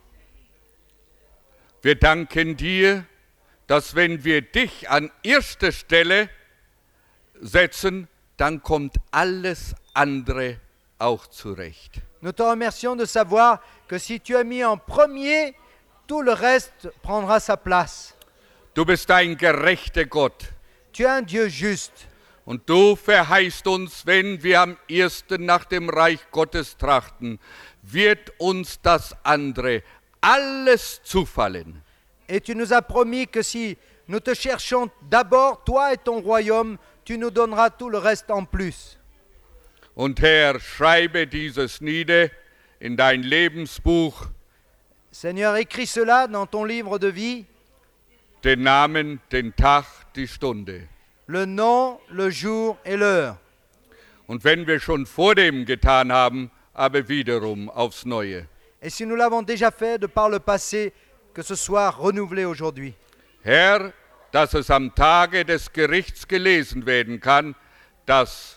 Wir danken dir, dass wenn wir dich an erste Stelle setzen, dann kommt alles andere auch zurecht. Nous te remercions de savoir que si tu as mis en premier, tout le reste prendra sa place. Du bist ein gerechter Gott Tu es un Dieu juste. und du verheißt uns, wenn wir am ersten nach dem Reich Gottes trachten, wird uns das andere alles zufallen. Et tu nous as promis que si nous te cherchons d'abord, toi et ton royaume, tu nous donneras tout le reste en plus. Und Herr, schreibe dieses nieder in dein Lebensbuch, Seigneur, écris cela dans ton livre de vie, den Namen, den Tag, die Stunde. le nom, le jour et l'heure. Und wenn wir schon vor dem getan haben, aber wiederum aufs Neue. Et si nous l'avons déjà fait de par le passé, que ce soit renouvelé aujourd'hui. Herr, dass es am Tage des Gerichts gelesen werden kann, dass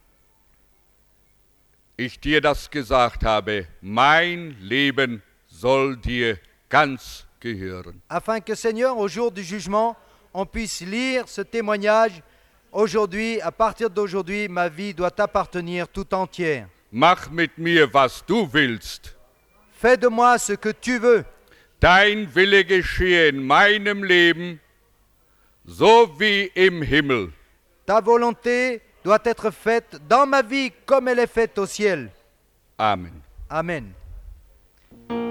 ich dir das gesagt habe, mein Leben soll dir ganz gehören. Afin que Seigneur, au jour du jugement, on puisse lire ce témoignage. Aujourd'hui, à partir d'aujourd'hui, ma vie doit t'appartenir tout entière. Mach mit mir, was du willst. Fais de moi ce que tu veux. Dein Wille geschehe in meinem Leben, so wie im Himmel. Ta volonté doit être faite dans ma vie comme elle est faite au ciel. Amen. Amen.